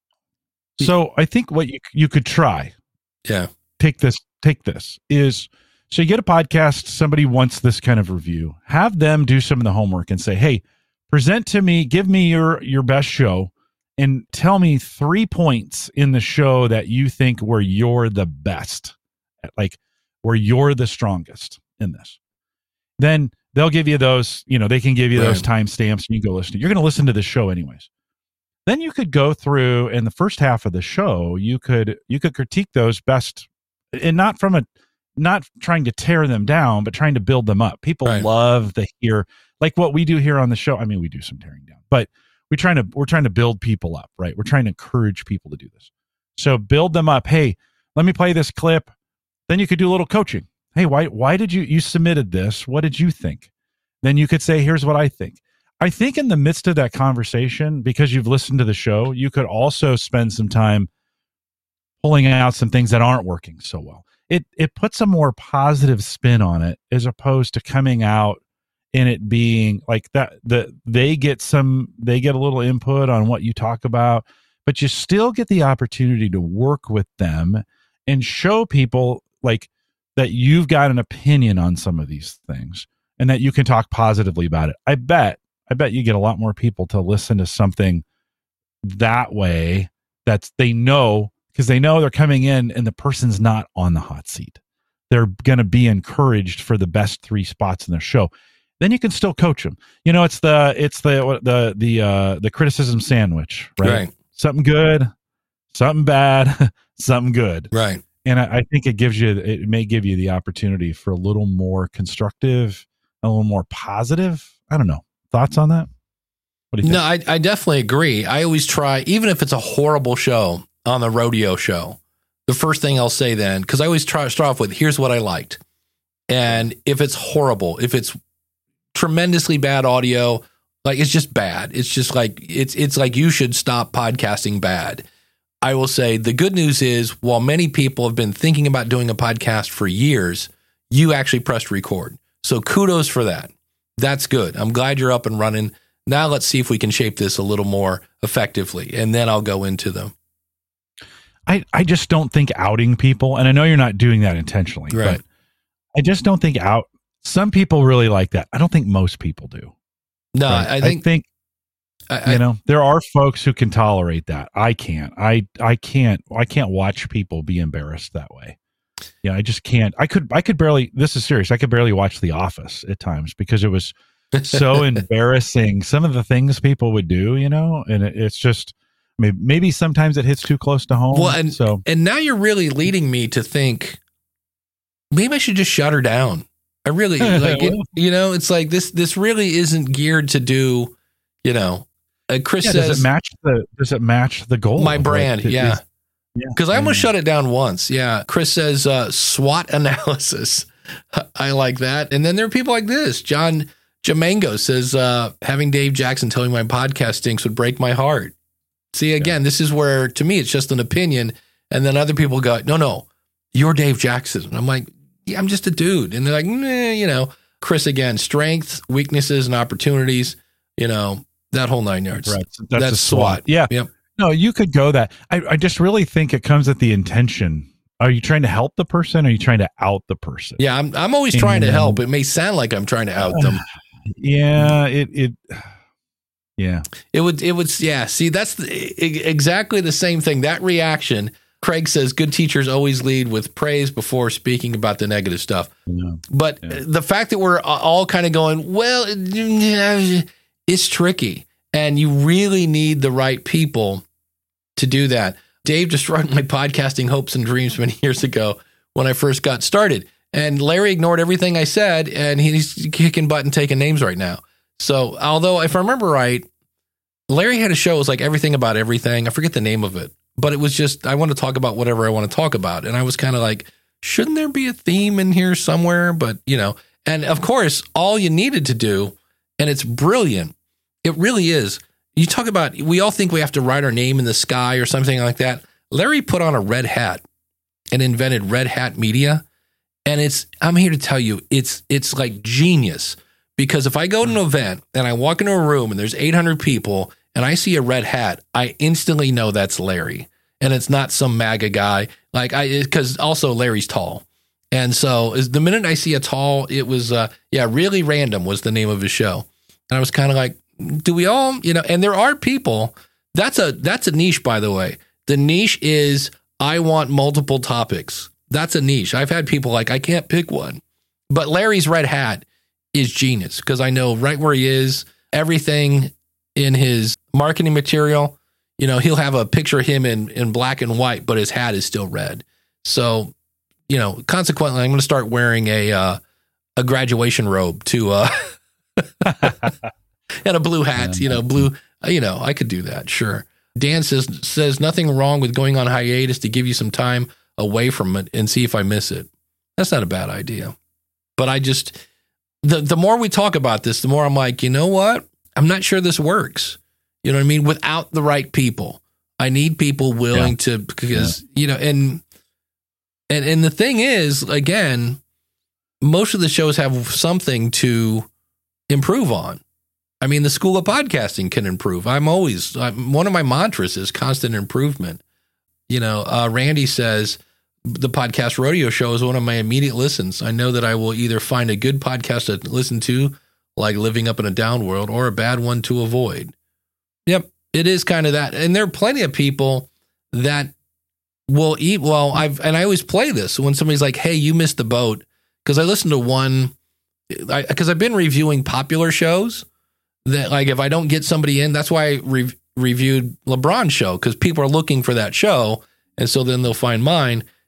C: so I think what you you could try,
A: yeah,
C: take this, take this is, so you get a podcast, somebody wants this kind of review, have them do some of the homework and say, hey, present to me, give me your, your best show and tell me three points in the show that you think where you're the best, like where you're the strongest in this. Then they'll give you those, you know, they can give you those
A: Right.
C: timestamps and you go listen. You're going to listen to the show anyways. Then you could go through in the first half of the show, you could, you could critique those best, and not from a, not trying to tear them down, but trying to build them up. People
A: Right.
C: love to hear, like what we do here on the show. I mean, we do some tearing down, but we're trying to, we're trying to build people up, right? We're trying to encourage people to do this. So build them up. Hey, let me play this clip. Then you could do a little coaching. Hey, why, why did you, you submitted this? What did you think? Then you could say, here's what I think. I think in the midst of that conversation, because you've listened to the show, you could also spend some time pulling out some things that aren't working so well. It it puts a more positive spin on it as opposed to coming out and it being like that. The they get some they get a little input on what you talk about, but you still get the opportunity to work with them and show people like that you've got an opinion on some of these things and that you can talk positively about it. I bet I bet you get a lot more people to listen to something that way that they know, because they know they're coming in and the person's not on the hot seat. They're going to be encouraged for the best three spots in their show. Then you can still coach them. You know, it's the it's the the the uh, the criticism sandwich, right?
A: Right.
C: Something good, something bad, something good.
A: right.
C: And I, I think it gives you, it may give you the opportunity for a little more constructive, a little more positive. I don't know. Thoughts on that? What do you think?
A: No, I, I definitely agree. I always try, even if it's a horrible show on the rodeo show, the first thing I'll say then, because I always try to start off with, here's what I liked. And if it's horrible, if it's tremendously bad audio, like it's just bad. It's just like, it's it's like you should stop podcasting bad. I will say the good news is, while many people have been thinking about doing a podcast for years, you actually pressed record. So kudos for that. That's good. I'm glad you're up and running. Now let's see if we can shape this a little more effectively, and then I'll go into them.
C: I, I just don't think outing people, and I know you're not doing that intentionally,
A: Right.
C: but I just don't think out. Some people really like that. I don't think most people do.
A: No,
C: right?
A: I think,
C: I think
A: I,
C: you know, there are folks who can tolerate that. I can't. I I can't. I can't watch people be embarrassed that way. Yeah, I just can't. I could. I could barely. This is serious. I could barely watch The Office at times because it was so embarrassing. Some of the things people would do, you know, and it, it's just. I mean, maybe sometimes it hits too close to home.
A: Well, and
C: so
A: and now you're really leading me to think maybe I should just shut her down. I really like it, you know, it's like this this really isn't geared to do, you know, uh, Chris
C: yeah,
A: says
C: does it match the does it match the goal?
A: my brand,
C: like,
A: yeah.
C: Is, yeah.
A: Because I almost shut it down once. Yeah. Chris says uh, SWOT analysis. I like that. And then there are people like this. John Jamango says uh, having Dave Jackson tell me my podcast stinks would break my heart. See, again, yeah. This is where, to me, it's just an opinion. And then other people go, no, no, you're Dave Jackson. And I'm like, yeah, I'm just a dude. And they're like, nah, you know, Chris, again, strengths, weaknesses, and opportunities, you know, that whole nine yards.
C: Right. That's,
A: That's
C: a SWOT.
A: SWOT.
C: Yeah.
A: Yep.
C: No, you could go that. I, I just really think it comes at the intention. Are you trying to help the person? Or are you trying to out the person?
A: Yeah, I'm I'm always
C: and,
A: trying to help. It may sound like I'm trying to out them.
C: Yeah, it it yeah.
A: It would it would yeah, see that's the, exactly the same thing. That reaction, Craig says good teachers always lead with praise before speaking about the negative stuff.
C: Yeah.
A: But
C: Yeah.
A: the fact that we're all kind of going, well, it's tricky. And you really need the right people to do that. Dave destroyed my podcasting hopes and dreams many years ago when I first got started. And Larry ignored everything I said, and he's kicking butt and taking names right now. So, although if I remember right, Larry had a show. It was like everything about everything. I forget the name of it, but it was just, I want to talk about whatever I want to talk about. And I was kind of like, shouldn't there be a theme in here somewhere? But, you know, and of course, all you needed to do, and it's brilliant. It really is. You talk about, we all think we have to write our name in the sky or something like that. Larry put on a red hat and invented Red Hat Media. And it's, I'm here to tell you, it's, it's like genius. Because if I go to an event and I walk into a room and there's eight hundred people and I see a red hat, I instantly know that's Larry. And it's not some MAGA guy. Like I, because also Larry's tall. And so is the minute I see a tall, it was, uh, yeah, Really Random was the name of his show. And I was kind of like, do we all, you know, and there are people, that's a, that's a niche, by the way. The niche is, I want multiple topics. That's a niche. I've had people like, I can't pick one, but Larry's red hat is genius because I know right where he is, everything in his marketing material, you know, he'll have a picture of him in, in black and white, but his hat is still red. So, you know, consequently, I'm going to start wearing a, uh, a graduation robe to, uh, and a blue hat, you know, blue, you know, I could do that. Sure. Dan says, says nothing wrong with going on hiatus to give you some time away from it and see if I miss it. That's not a bad idea. But I just, the, the more we talk about this, the more I'm like, you know what? I'm not sure this works. You know what I mean? Without the right people, I need people willing yeah. to, because, yeah. you know, and, and, and the thing is, again, most of the shows have something to improve on. I mean, the School of Podcasting can improve. I'm always, I'm, one of my mantras is constant improvement. You know, uh, Randy says the Podcast Rodeo Show is one of my immediate listens. I know that I will either find a good podcast to listen to, like Living Up in a Down World, or a bad one to avoid. Yep, it is kind of that. And there are plenty of people that will eat. Well, I've, and I always play this when somebody's like, hey, you missed the boat. Because I listened to one, because I've been reviewing popular shows. That like if I don't get somebody in, that's why I re- reviewed LeBron's show, because people are looking for that show, and so then they'll find mine.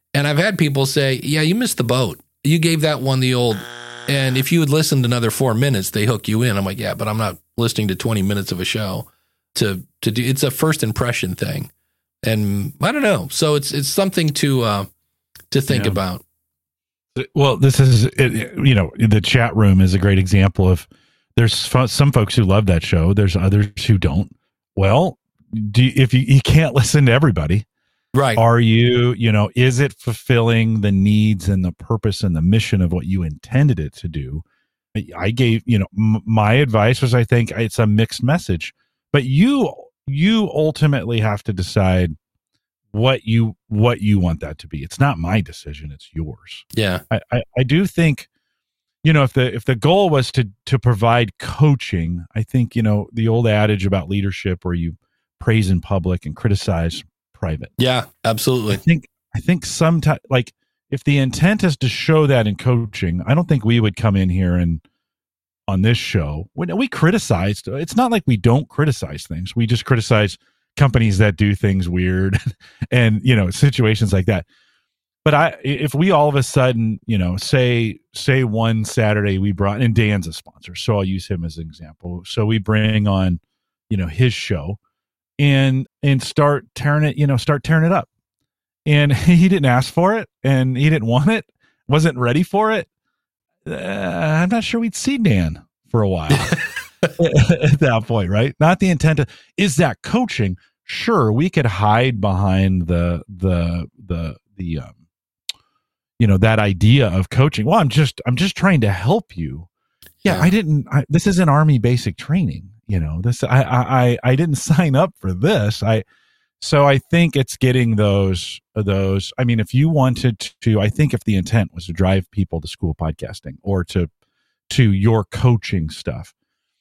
A: And I've had people say, yeah, you missed the boat. You gave that one the old, and if you had listened another four minutes, they hook you in. I'm like, yeah, but I'm not listening to twenty minutes of a show to, to do, it's a first impression thing. And I don't know. So it's, it's something to, uh, to think
C: Yeah.
A: about.
C: Well, this is, it, you know, the chat room is a great example of there's fo- some folks who love that show. There's others who don't. Well, do you, if you, you can't listen to everybody,
A: Right.
C: are you, you know, is it fulfilling the needs and the purpose and the mission of what you intended it to do? I gave, you know, m- my advice was, I think it's a mixed message, but you, you ultimately have to decide what you, what you want that to be. It's not my decision. It's yours.
A: Yeah.
C: I, I, I do think, you know, if the, if the goal was to, to provide coaching, I think, you know, the old adage about leadership where you praise in public and criticize private.
A: Yeah, absolutely.
C: I think, I think sometimes, like, if the intent is to show that in coaching, I don't think we would come in here and on this show, we, we criticized. It's not like we don't criticize things. We just criticize companies that do things weird and, you know, situations like that. But I, if we all of a sudden, you know, say, say one Saturday we brought, and Dan's a sponsor, so I'll use him as an example. So we bring on, you know, his show and, and start tearing it, you know, start tearing it up. And he didn't ask for it and he didn't want it, wasn't ready for it. Uh, I'm not sure we'd see Dan for a while at that point, right? Not the intent of, is that coaching? Sure, we could hide behind the, the, the, the, um, you know, that idea of coaching. Well, I'm just, I'm just trying to help you. Yeah,
A: Yeah.
C: I didn't, I, this is an Army basic training, you know, this, I, I, I, I didn't sign up for this. I, So I think it's getting those, those, I mean, if you wanted to, I think if the intent was to drive people to school podcasting or to, to your coaching stuff,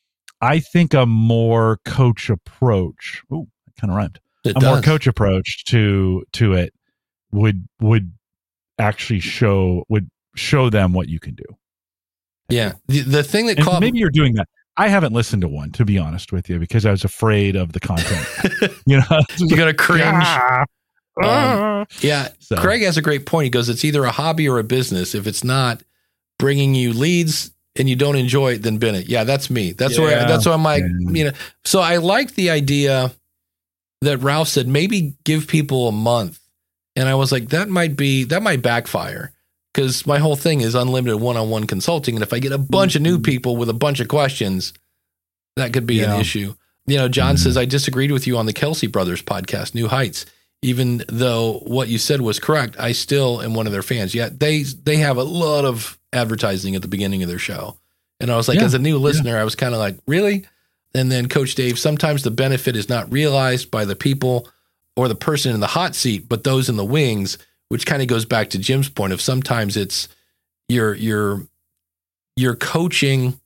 C: I think a more coach approach, ooh, kind of rhymed,
A: It
C: a
A: does.
C: more coach approach to, to it would, would actually show, would show them what you can do.
A: Yeah. The, the thing that
C: And
A: caught
C: maybe you're doing that. I haven't listened to one, to be honest with you, because I was afraid of the content. You know,
A: you got to cringe.
C: Ah, ah.
A: Um, yeah.
C: So-
A: Craig has a great point. He goes, it's either a hobby or a business. If it's not bringing you leads and you don't enjoy it, then bin it. Yeah, that's me. That's where,
C: Yeah.
A: that's why I'm like,
C: Yeah.
A: you know, so I like the idea that Ralph said, maybe give people a month. And I was like, that might be, that might backfire. Because my whole thing is unlimited one-on-one consulting. And if I get a bunch of new people with a bunch of questions, that could be
C: Yeah.
A: an issue. You know, John
C: Mhm.
A: says, I disagreed with you on the Kelsey Brothers podcast, New Heights. Even though what you said was correct, I still am one of their fans. Yeah, they they have a lot of advertising at the beginning of their show. And I was like,
C: Yeah.
A: as a new listener, I was kind of like, really? And then Coach Dave, sometimes the benefit is not realized by the people or the person in the hot seat, but those in the wings, which kind of goes back to Jim's point of sometimes it's you're you're you're coaching,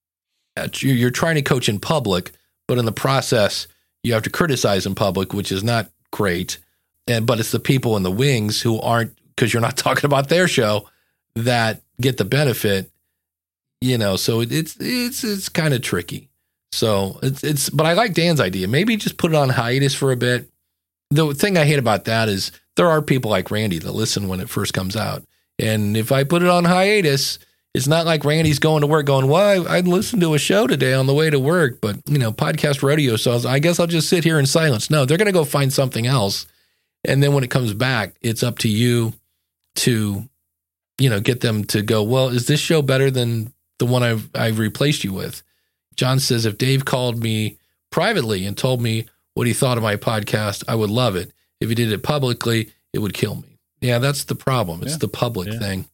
A: at, you're, you're trying to coach in public, but in the process you have to criticize in public, which is not great. And but it's the people in the wings who aren't, because you're not talking about their show, that get the benefit. You know, so it, it's it's it's kind of tricky. So it's it's, but I like Dan's idea. Maybe just put it on hiatus for a bit. The thing I hate about that is there are people like Randy that listen when it first comes out. And if I put it on hiatus, it's not like Randy's going to work going, well, I, I listened to a show today on the way to work, but, you know, podcast rodeo. So I, was, I guess I'll just sit here in silence. No, they're going to go find something else. And then when it comes back, it's up to you to, you know, get them to go, well, is this show better than the one I've, I've replaced you with? John says, if Dave called me privately and told me what he thought of my podcast, I would love it. If he did it publicly, it would kill me. Yeah, that's the problem. It's
C: Yeah.
A: the public
C: Yeah.
A: thing.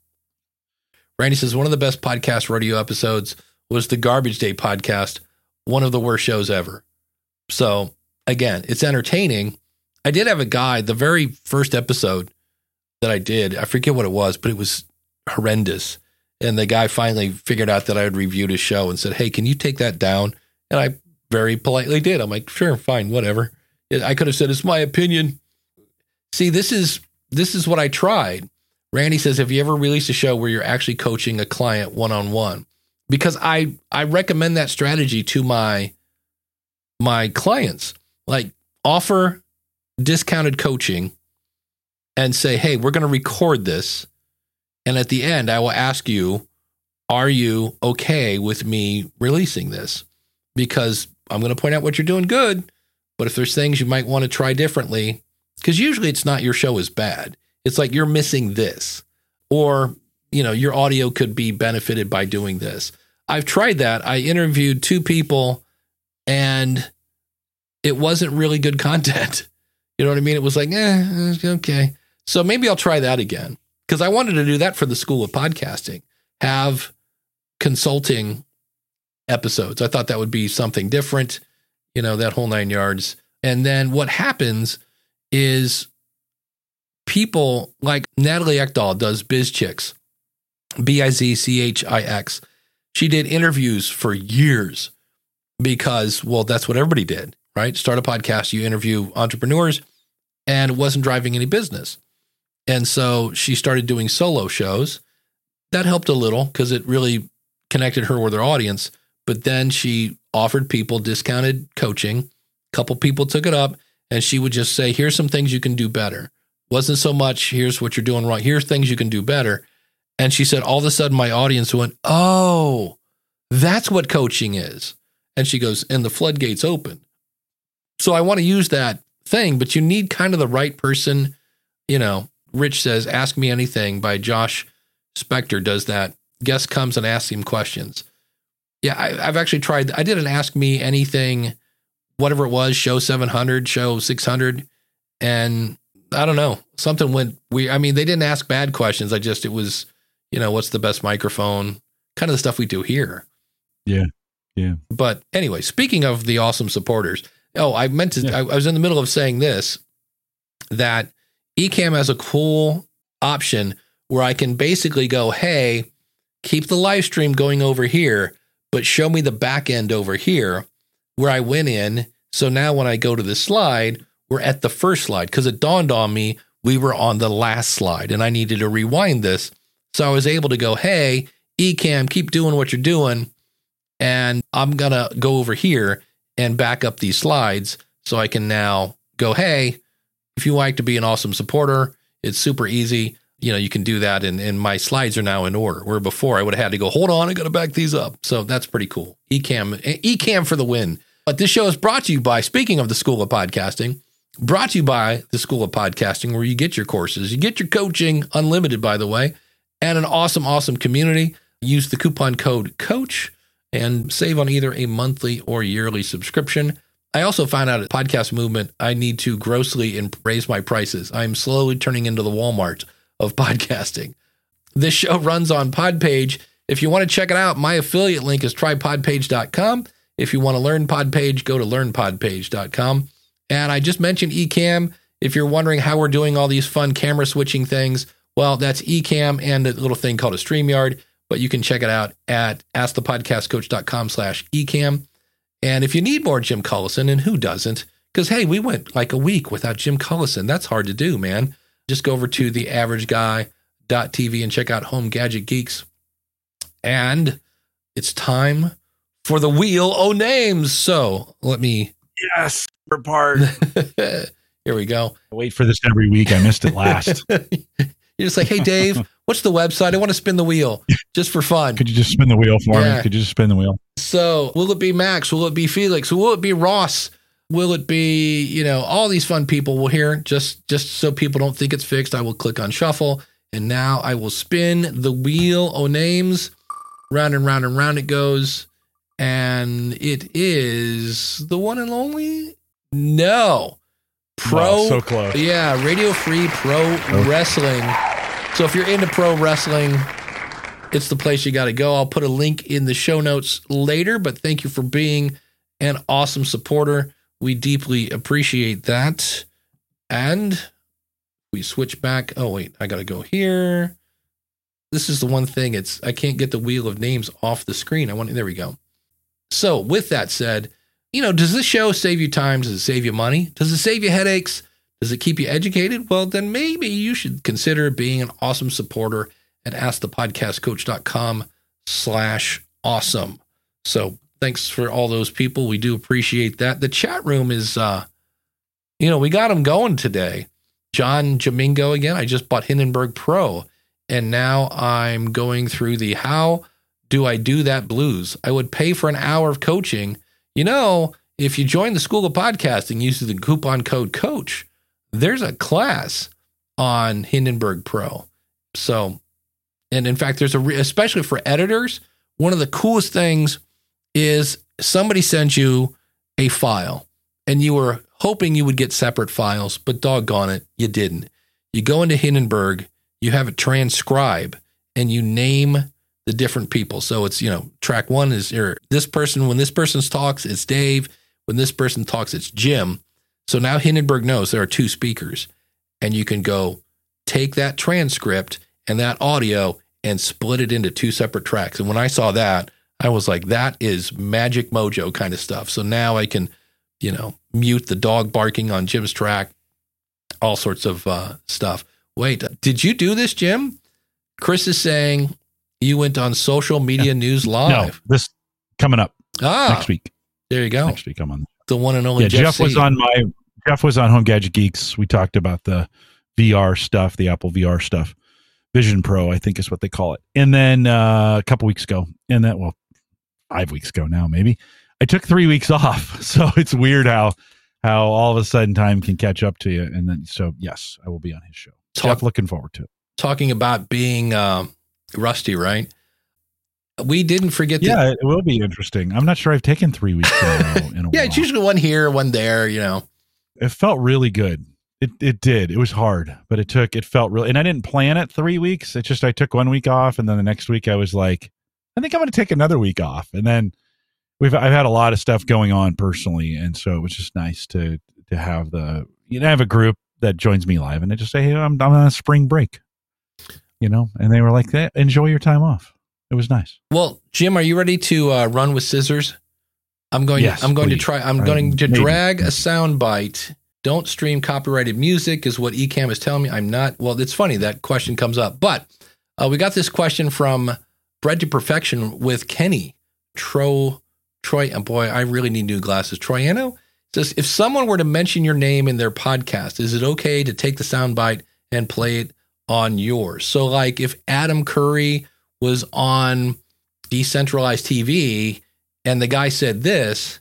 A: Randy says, one of the best podcast rodeo episodes was the Garbage Day podcast, one of the worst shows ever. So again, it's entertaining. I did have a guy, the very first episode that I did, I forget what it was, but it was horrendous. And the guy finally figured out that I had reviewed his show and said, hey, can you take that down? And I very politely did. I'm like, sure, fine, whatever. I could have said, it's my opinion. See, this is this is what I tried. Randy says, have you ever released a show where you're actually coaching a client one-on-one? Because I I recommend that strategy to my my clients. Like, offer discounted coaching and say, hey, we're going to record this. And at the end, I will ask you, are you okay with me releasing this? Because I'm going to point out what you're doing good, but if there's things you might want to try differently, because usually it's not your show is bad. It's like you're missing this, or, you know, your audio could be benefited by doing this. I've tried that. I interviewed two people and it wasn't really good content. You know what I mean? It was like, eh, okay. So maybe I'll try that again, because I wanted to do that for the School of Podcasting, have consulting episodes. I thought that would be something different, you know, that whole nine yards. And then what happens is people like Natalie Ekdahl does BizChix, B I Z C H I X. She did interviews for years because, well, that's what everybody did, right? Start a podcast, you interview entrepreneurs, and it wasn't driving any business. And so she started doing solo shows. That helped a little because it really connected her with her audience. But then she offered people discounted coaching. A couple people took it up, and she would just say, here's some things you can do better. Wasn't so much, here's what you're doing wrong. Here's things you can do better. And she said, all of a sudden my audience went, oh, that's what coaching is. And she goes, and the floodgates open. So I want to use that thing, but you need kind of the right person. You know, Rich says, Ask Me Anything by Josh Spector does that. Guest comes and asks him questions. Yeah, I, I've actually tried. I did an Ask Me Anything, whatever it was, show seven hundred, show six hundred. And I don't know, something went weird. I mean, they didn't ask bad questions. I just, it was, you know, what's the best microphone? Kind of the stuff we do here.
C: Yeah. Yeah.
A: But anyway, speaking of the awesome supporters. Oh, I meant to, yeah. I, I was in the middle of saying this, that Ecamm has a cool option where I can basically go, hey, keep the live stream going over here, but show me the back end over here where I went in. So now when I go to the slide, we're at the first slide, because it dawned on me we were on the last slide and I needed to rewind this. So I was able to go, hey, Ecamm, keep doing what you're doing. And I'm going to go over here and back up these slides so I can now go, hey, if you like to be an awesome supporter, it's super easy. You know, you can do that. And, and my slides are now in order, where before I would have had to go, hold on, I got to back these up. So that's pretty cool. Ecamm, Ecamm for the win. But this show is brought to you by, speaking of the School of Podcasting, brought to you by the School of Podcasting, where you get your courses, you get your coaching, unlimited, by the way, and an awesome, awesome community. Use the coupon code COACH and save on either a monthly or yearly subscription. I also found out at Podcast Movement, I need to grossly raise my prices. I'm slowly turning into the Walmart of podcasting. This show runs on Podpage. If you want to check it out, my affiliate link is try podpage dot com. If you want to learn Podpage, go to learn podpage dot com. And I just mentioned Ecamm. If you're wondering how we're doing all these fun camera switching things, well, that's Ecamm and a little thing called a StreamYard. But you can check it out at ask the podcast coach dot com slash Ecamm. And if you need more Jim Collison, and who doesn't? Because, hey, we went like a week without Jim Collison. That's hard to do, man. Just go over to the average guy dot t v and check out Home Gadget Geeks. And it's time for the Wheel O' Names. So let me...
C: Yes, for part.
A: Here we go.
C: I wait for this every week. I missed it last.
A: You're just like, hey, Dave, what's the website? I want to spin the wheel just for fun.
C: Could you just spin the wheel for
A: yeah.
C: me? Could you just spin the wheel?
A: So will it be Max? Will it be Felix? Will it be Ross? Will it be, you know, all these fun people? Well, here, just, just so people don't think it's fixed, I will click on shuffle. And now I will spin the Wheel O' Names. Round and round and round it goes. And it is the one and only? No. Pro,
C: oh, so close.
A: Yeah, Radio Free Pro okay. Wrestling. So if you're into pro wrestling, it's the place you got to go. I'll put a link in the show notes later, but thank you for being an awesome supporter. We deeply appreciate that. And we switch back. Oh, wait, I got to go here. This is the one thing. It's I can't get the Wheel of Names off the screen. I want. There we go. So with that said, you know, does this show save you time? Does it save you money? Does it save you headaches? Does it keep you educated? Well, then maybe you should consider being an awesome supporter at ask the podcast coach dot com slash awesome. So thanks for all those people. We do appreciate that. The chat room is, uh, you know, we got them going today. John Jamingo again. I just bought Hindenburg Pro, and now I'm going through the how do I do that blues. I would pay for an hour of coaching. You know, if you join the School of Podcasting using the coupon code COACH, there's a class on Hindenburg Pro. So, and in fact, there's a, re- especially for editors, one of the coolest things is somebody sends you a file and you were hoping you would get separate files, but doggone it, you didn't. You go into Hindenburg, you have it transcribe, and you name the different people. So it's, you know, track one is or this person. When this person talks, it's Dave. When this person talks, it's Jim. So now Hindenburg knows there are two speakers, and you can go take that transcript and that audio and split it into two separate tracks. And when I saw that, I was like, that is magic mojo kind of stuff. So now I can, you know, mute the dog barking on Jim's track, all sorts of uh, stuff. Wait, did you do this, Jim? Chris is saying you went on Social Media
C: yeah.
A: News Live.
C: No, this coming up
A: ah,
C: next week.
A: There you go.
C: Next week I'm on.
A: The one and only
C: yeah,
A: Jeff,
C: Jeff was
A: C.
C: on my Jeff was on Home Gadget Geeks. We talked about the V R stuff, the Apple V R stuff. Vision Pro, I think is what they call it. And then uh, a couple weeks ago, and then, well, five weeks ago now, maybe, I took three weeks off. So it's weird how how all of a sudden time can catch up to you. And then, so yes, I will be on his show.
A: Talk,
C: Jeff, looking forward to it.
A: Talking about being uh, rusty, right? We didn't forget.
C: Yeah,
A: the,
C: it will be interesting. I'm not sure I've taken three weeks in a row. In a
A: yeah,
C: while.
A: it's usually one here, one there, you know.
C: It felt really good. It it did. It was hard, but it took, it felt really, and I didn't plan it three weeks. It just, I took one week off, and then the next week I was like, I think I'm going to take another week off. And then we've, I've had a lot of stuff going on personally. And so it was just nice to, to have the, you know, have a group that joins me live, and I just say, hey, I'm, I'm on a spring break, you know, and they were like, hey, enjoy your time off. It was nice.
A: Well, Jim, are you ready to uh, run with scissors? I'm going,
C: yes,
A: I'm going
C: please.
A: to try, I'm
C: I
A: going to
C: maybe.
A: drag a sound bite. Don't stream copyrighted music is what Ecamm is telling me. I'm not. Well, it's funny that question comes up, but uh, we got this question from Bred to Perfection with Kenny Tro Troy. And boy, I really need new glasses. Troiano says, if someone were to mention your name in their podcast, is it okay to take the soundbite and play it on yours? So like if Adam Curry was on Decentralized T V and the guy said this,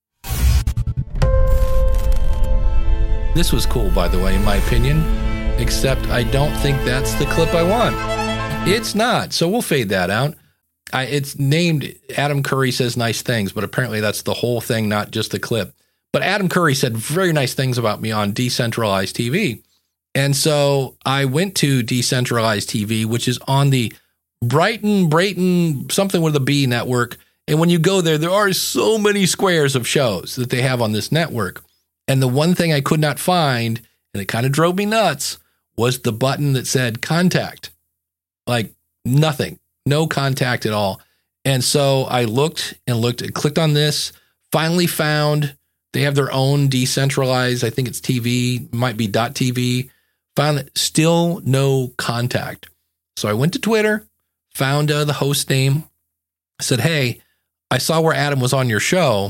A: this was cool, by the way, in my opinion, except I don't think that's the clip I want. It's not. So we'll fade that out. I, it's named Adam Curry Says Nice Things, but apparently that's the whole thing, not just the clip. But Adam Curry said very nice things about me on Decentralized T V. And so I went to Decentralized T V, which is on the Brighton, Brayton, something with a B network. And when you go there, there are so many squares of shows that they have on this network. And the one thing I could not find, and it kind of drove me nuts, was the button that said contact. Like nothing, no contact at all. And so I looked and looked and clicked on this, finally found they have their own decentralized, I think it's T V, might be .tv, found that still no contact. So I went to Twitter, found uh, the host name, said, hey, I saw where Adam was on your show.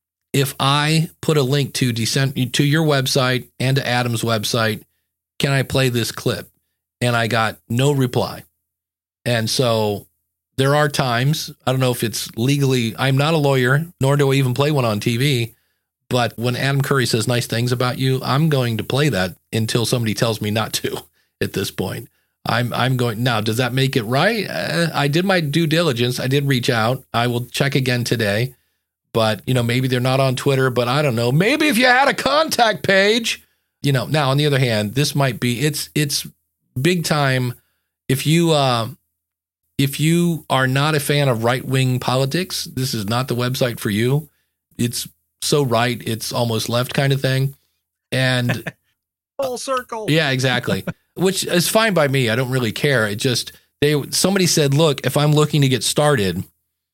A: If I put a link to decent to your website and to Adam's website, can I play this clip? And I got no reply. And so there are times, I don't know if it's legally, I'm not a lawyer, nor do I even play one on T V. But when Adam Curry says nice things about you, I'm going to play that until somebody tells me not to at this point. I'm I'm going now. Does that make it right? Uh, I did my due diligence. I did reach out. I will check again today. But, you know, maybe they're not on Twitter, but I don't know. Maybe if you had a contact page, you know, now on the other hand, this might be, it's, it's big time. If you, uh, if you are not a fan of right-wing politics, this is not the website for you. It's so right. It's almost left kind of thing. And
C: full circle.
A: Yeah, exactly. Which is fine by me. I don't really care. It just, they, somebody said, look, if I'm looking to get started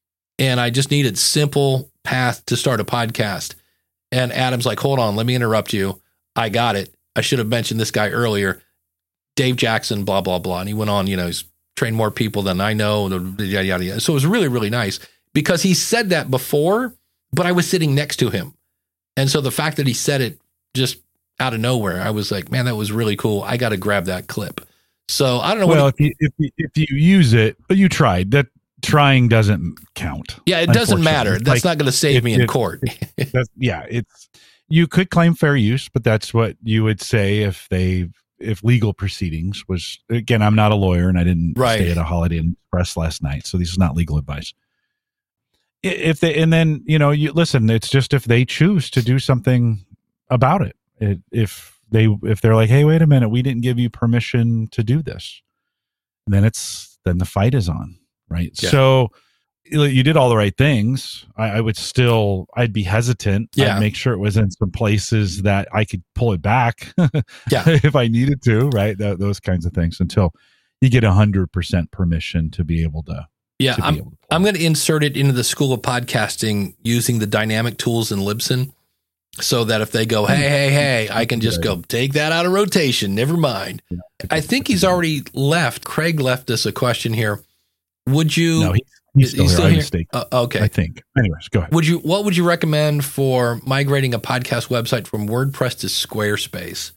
A: and I just needed simple path to start a podcast. And Adam's like, hold on, let me interrupt you. I got it. I should have mentioned this guy earlier. Dave Jackson, blah, blah, blah. And he went on, you know, he's trained more people than I know. Yada, yada, yada. So it was really, really nice because he said that before, but I was sitting next to him. And so the fact that he said it just out of nowhere. I was like, man, that was really cool. I got to grab that clip. So I don't know.
C: Well,
A: what
C: if you, if you if you use it, but you tried that. Trying doesn't count.
A: Yeah, it doesn't matter. That's like, not going to save
C: it,
A: me in
C: it,
A: court.
C: That's, yeah, it's you could claim fair use, but that's what you would say if they if legal proceedings was. Again, I'm not a lawyer, and I didn't
A: right.
C: stay at a Holiday Inn Express last night, so this is not legal advice. If they and then you know you listen, it's just if they choose to do something about it. it if they if they're like, hey, wait a minute, we didn't give you permission to do this, then it's then the fight is on. Right. Yeah. So you did all the right things. I, I would still, I'd be hesitant.
A: Yeah.
C: I'd make sure it was in some places that I could pull it back
A: yeah.
C: if I needed to, right. Th- those kinds of things until you get a hundred percent permission to be able to.
A: Yeah.
C: to
A: I'm,
C: able to
A: I'm going to insert it into the School of Podcasting using the dynamic tools in Libsyn so that if they go, hey, hey, hey, I can just go take that out of rotation. Never mind. Yeah, I think he's already left. Craig left us a question here. Would you?
C: No, he, he's still,
A: he's
C: here.
A: still
C: I
A: here.
C: Mistake,
A: uh, okay,
C: I think. Anyways, go ahead.
A: Would you? What would you recommend for migrating a podcast website from WordPress to Squarespace?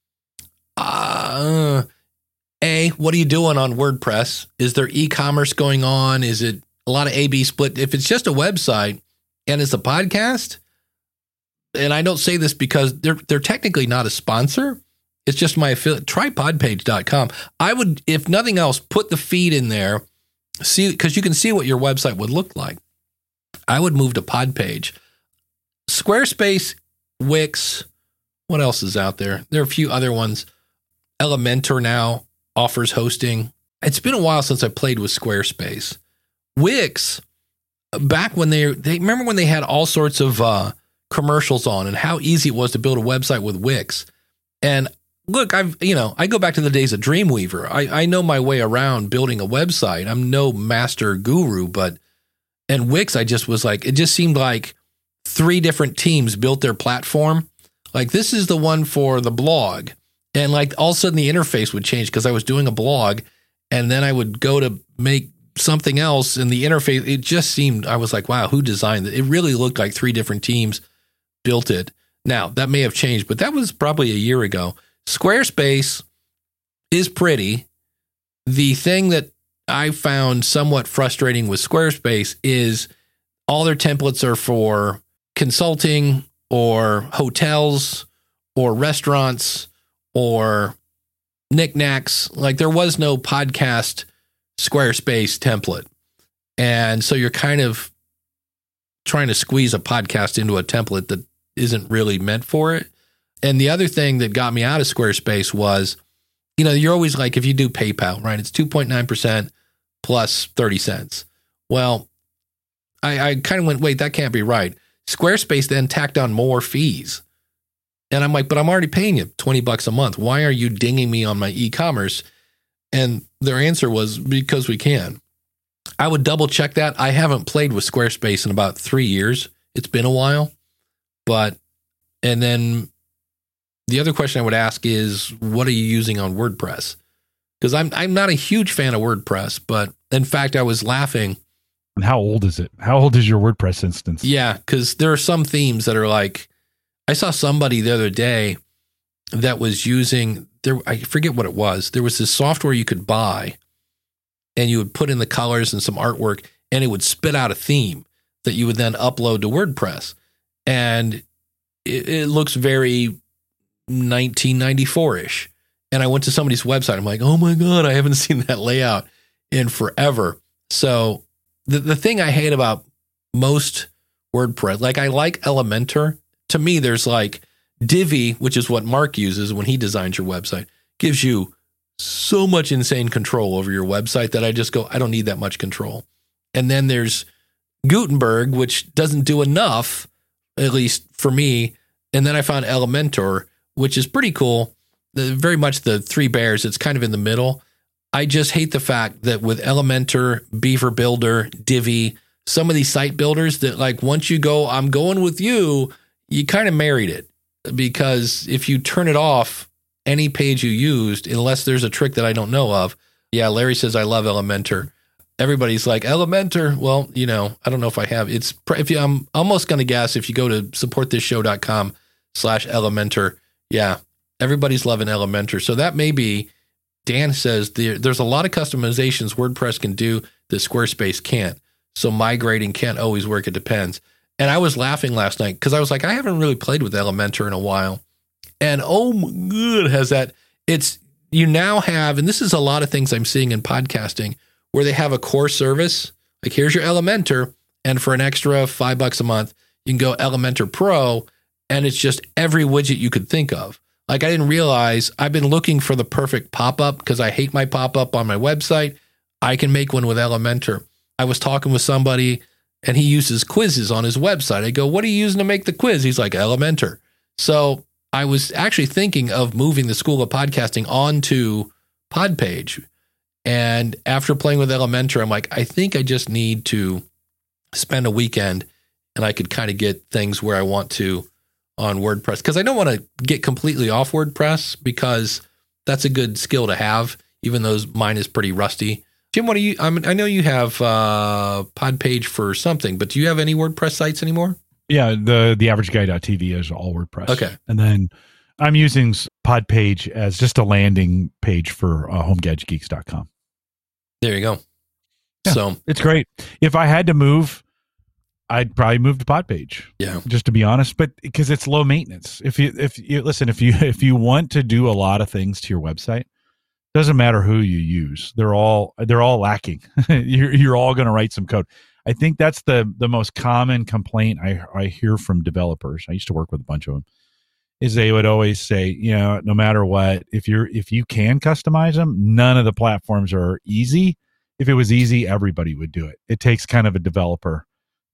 A: Uh, a, what are you doing on WordPress? Is there e-commerce going on? Is it a lot of A B split? If it's just a website and it's a podcast, and I don't say this because they're they're technically not a sponsor. It's just my affiliate. Try podpage dot com. I would, if nothing else, put the feed in there. See, because you can see what your website would look like. I would move to Podpage. Squarespace, Wix, what else is out there? There are a few other ones. Elementor now offers hosting. It's been a while since I played with Squarespace. Wix, back when they, they remember when they had all sorts of uh, commercials on and how easy it was to build a website with Wix. And look, I've, you know, I go back to the days of Dreamweaver. I, I know my way around building a website. I'm no master guru, but, and Wix, I just was like, it just seemed like three different teams built their platform. Like, this is the one for the blog. And like, all of a sudden the interface would change because I was doing a blog and then I would go to make something else and the interface, it just seemed, I was like, wow, who designed it? It really looked like three different teams built it. Now, that may have changed, but that was probably a year ago. Squarespace is pretty. The thing that I found somewhat frustrating with Squarespace is all their templates are for consulting or hotels or restaurants or knickknacks. Like, there was no podcast Squarespace template. And so you're kind of trying to squeeze a podcast into a template that isn't really meant for it. And the other thing that got me out of Squarespace was, you know, you're always like, if you do PayPal, right, it's two point nine percent plus thirty cents. Well, I, I kind of went, wait, that can't be right. Squarespace then tacked on more fees. And I'm like, but I'm already paying you twenty bucks a month. Why are you dinging me on my e-commerce? And their answer was, because we can. I would double check that. I haven't played with Squarespace in about three years. It's been a while. But, and then the other question I would ask is, what are you using on WordPress? Because I'm I'm not a huge fan of WordPress, but in fact, I was laughing.
C: And how old is it? How old is your WordPress instance?
A: Yeah, because there are some themes that are like, I saw somebody the other day that was using, there. I forget what it was. There was this software you could buy, and you would put in the colors and some artwork, and it would spit out a theme that you would then upload to WordPress. And it, it looks very nineteen ninety-four-ish. And I went to somebody's website. I'm like, oh my God, I haven't seen that layout in forever. So the, the thing I hate about most WordPress, like I like Elementor. To me, there's like Divi, which is what Mark uses when he designs your website, gives you so much insane control over your website that I just go, I don't need that much control. And then there's Gutenberg, which doesn't do enough, at least for me. And then I found Elementor, which is pretty cool. The, very much the three bears. It's kind of in the middle. I just hate the fact that with Elementor, Beaver Builder, Divi, some of these site builders that like, once you go, I'm going with you, you kind of married it. Because if you turn it off, any page you used, unless there's a trick that I don't know of. Yeah, Larry says, I love Elementor. Everybody's like, Elementor. Well, you know, I don't know if I have. It's if you, I'm almost going to guess if you go to support this show dot com slash Elementor, Yeah. Everybody's loving Elementor. So that may be, Dan says there, there's a lot of customizations WordPress can do that Squarespace can't. So migrating can't always work. It depends. And I was laughing last night because I was like, I haven't really played with Elementor in a while. And oh my God, has that, it's, you now have, and this is a lot of things I'm seeing in podcasting where they have a core service. Like here's your Elementor. And for an extra five bucks a month, you can go Elementor Pro. And it's just every widget you could think of. Like I didn't realize I've been looking for the perfect pop-up because I hate my pop-up on my website. I can make one with Elementor. I was talking with somebody and he uses quizzes on his website. I go, what are you using to make the quiz? He's like, Elementor. So I was actually thinking of moving the School of Podcasting onto Podpage. And after playing with Elementor, I'm like, I think I just need to spend a weekend and I could kind of get things where I want to on WordPress. Because I don't want to get completely off WordPress because that's a good skill to have, even though mine is pretty rusty. Jim, what do you, I mean, I know you have uh, Podpage for something, but do you have any WordPress sites anymore?
C: Yeah, the the average guy dot t v is all WordPress.
A: Okay.
C: And then I'm using Podpage as just a landing page for uh, home gadget geeks dot com.
A: There you go.
C: Yeah,
A: so
C: it's great. If I had to move, I'd probably move to Podpage.
A: Yeah.
C: Just to be honest, but because it's low maintenance. If you if you listen, if you if you want to do a lot of things to your website, doesn't matter who you use. They're all they're all lacking. you're you're all going to write some code. I think that's the the most common complaint I I hear from developers. I used to work with a bunch of them. Is they would always say, you know, no matter what, if you're if you can customize them, none of the platforms are easy. If it was easy, everybody would do it. It takes kind of a developer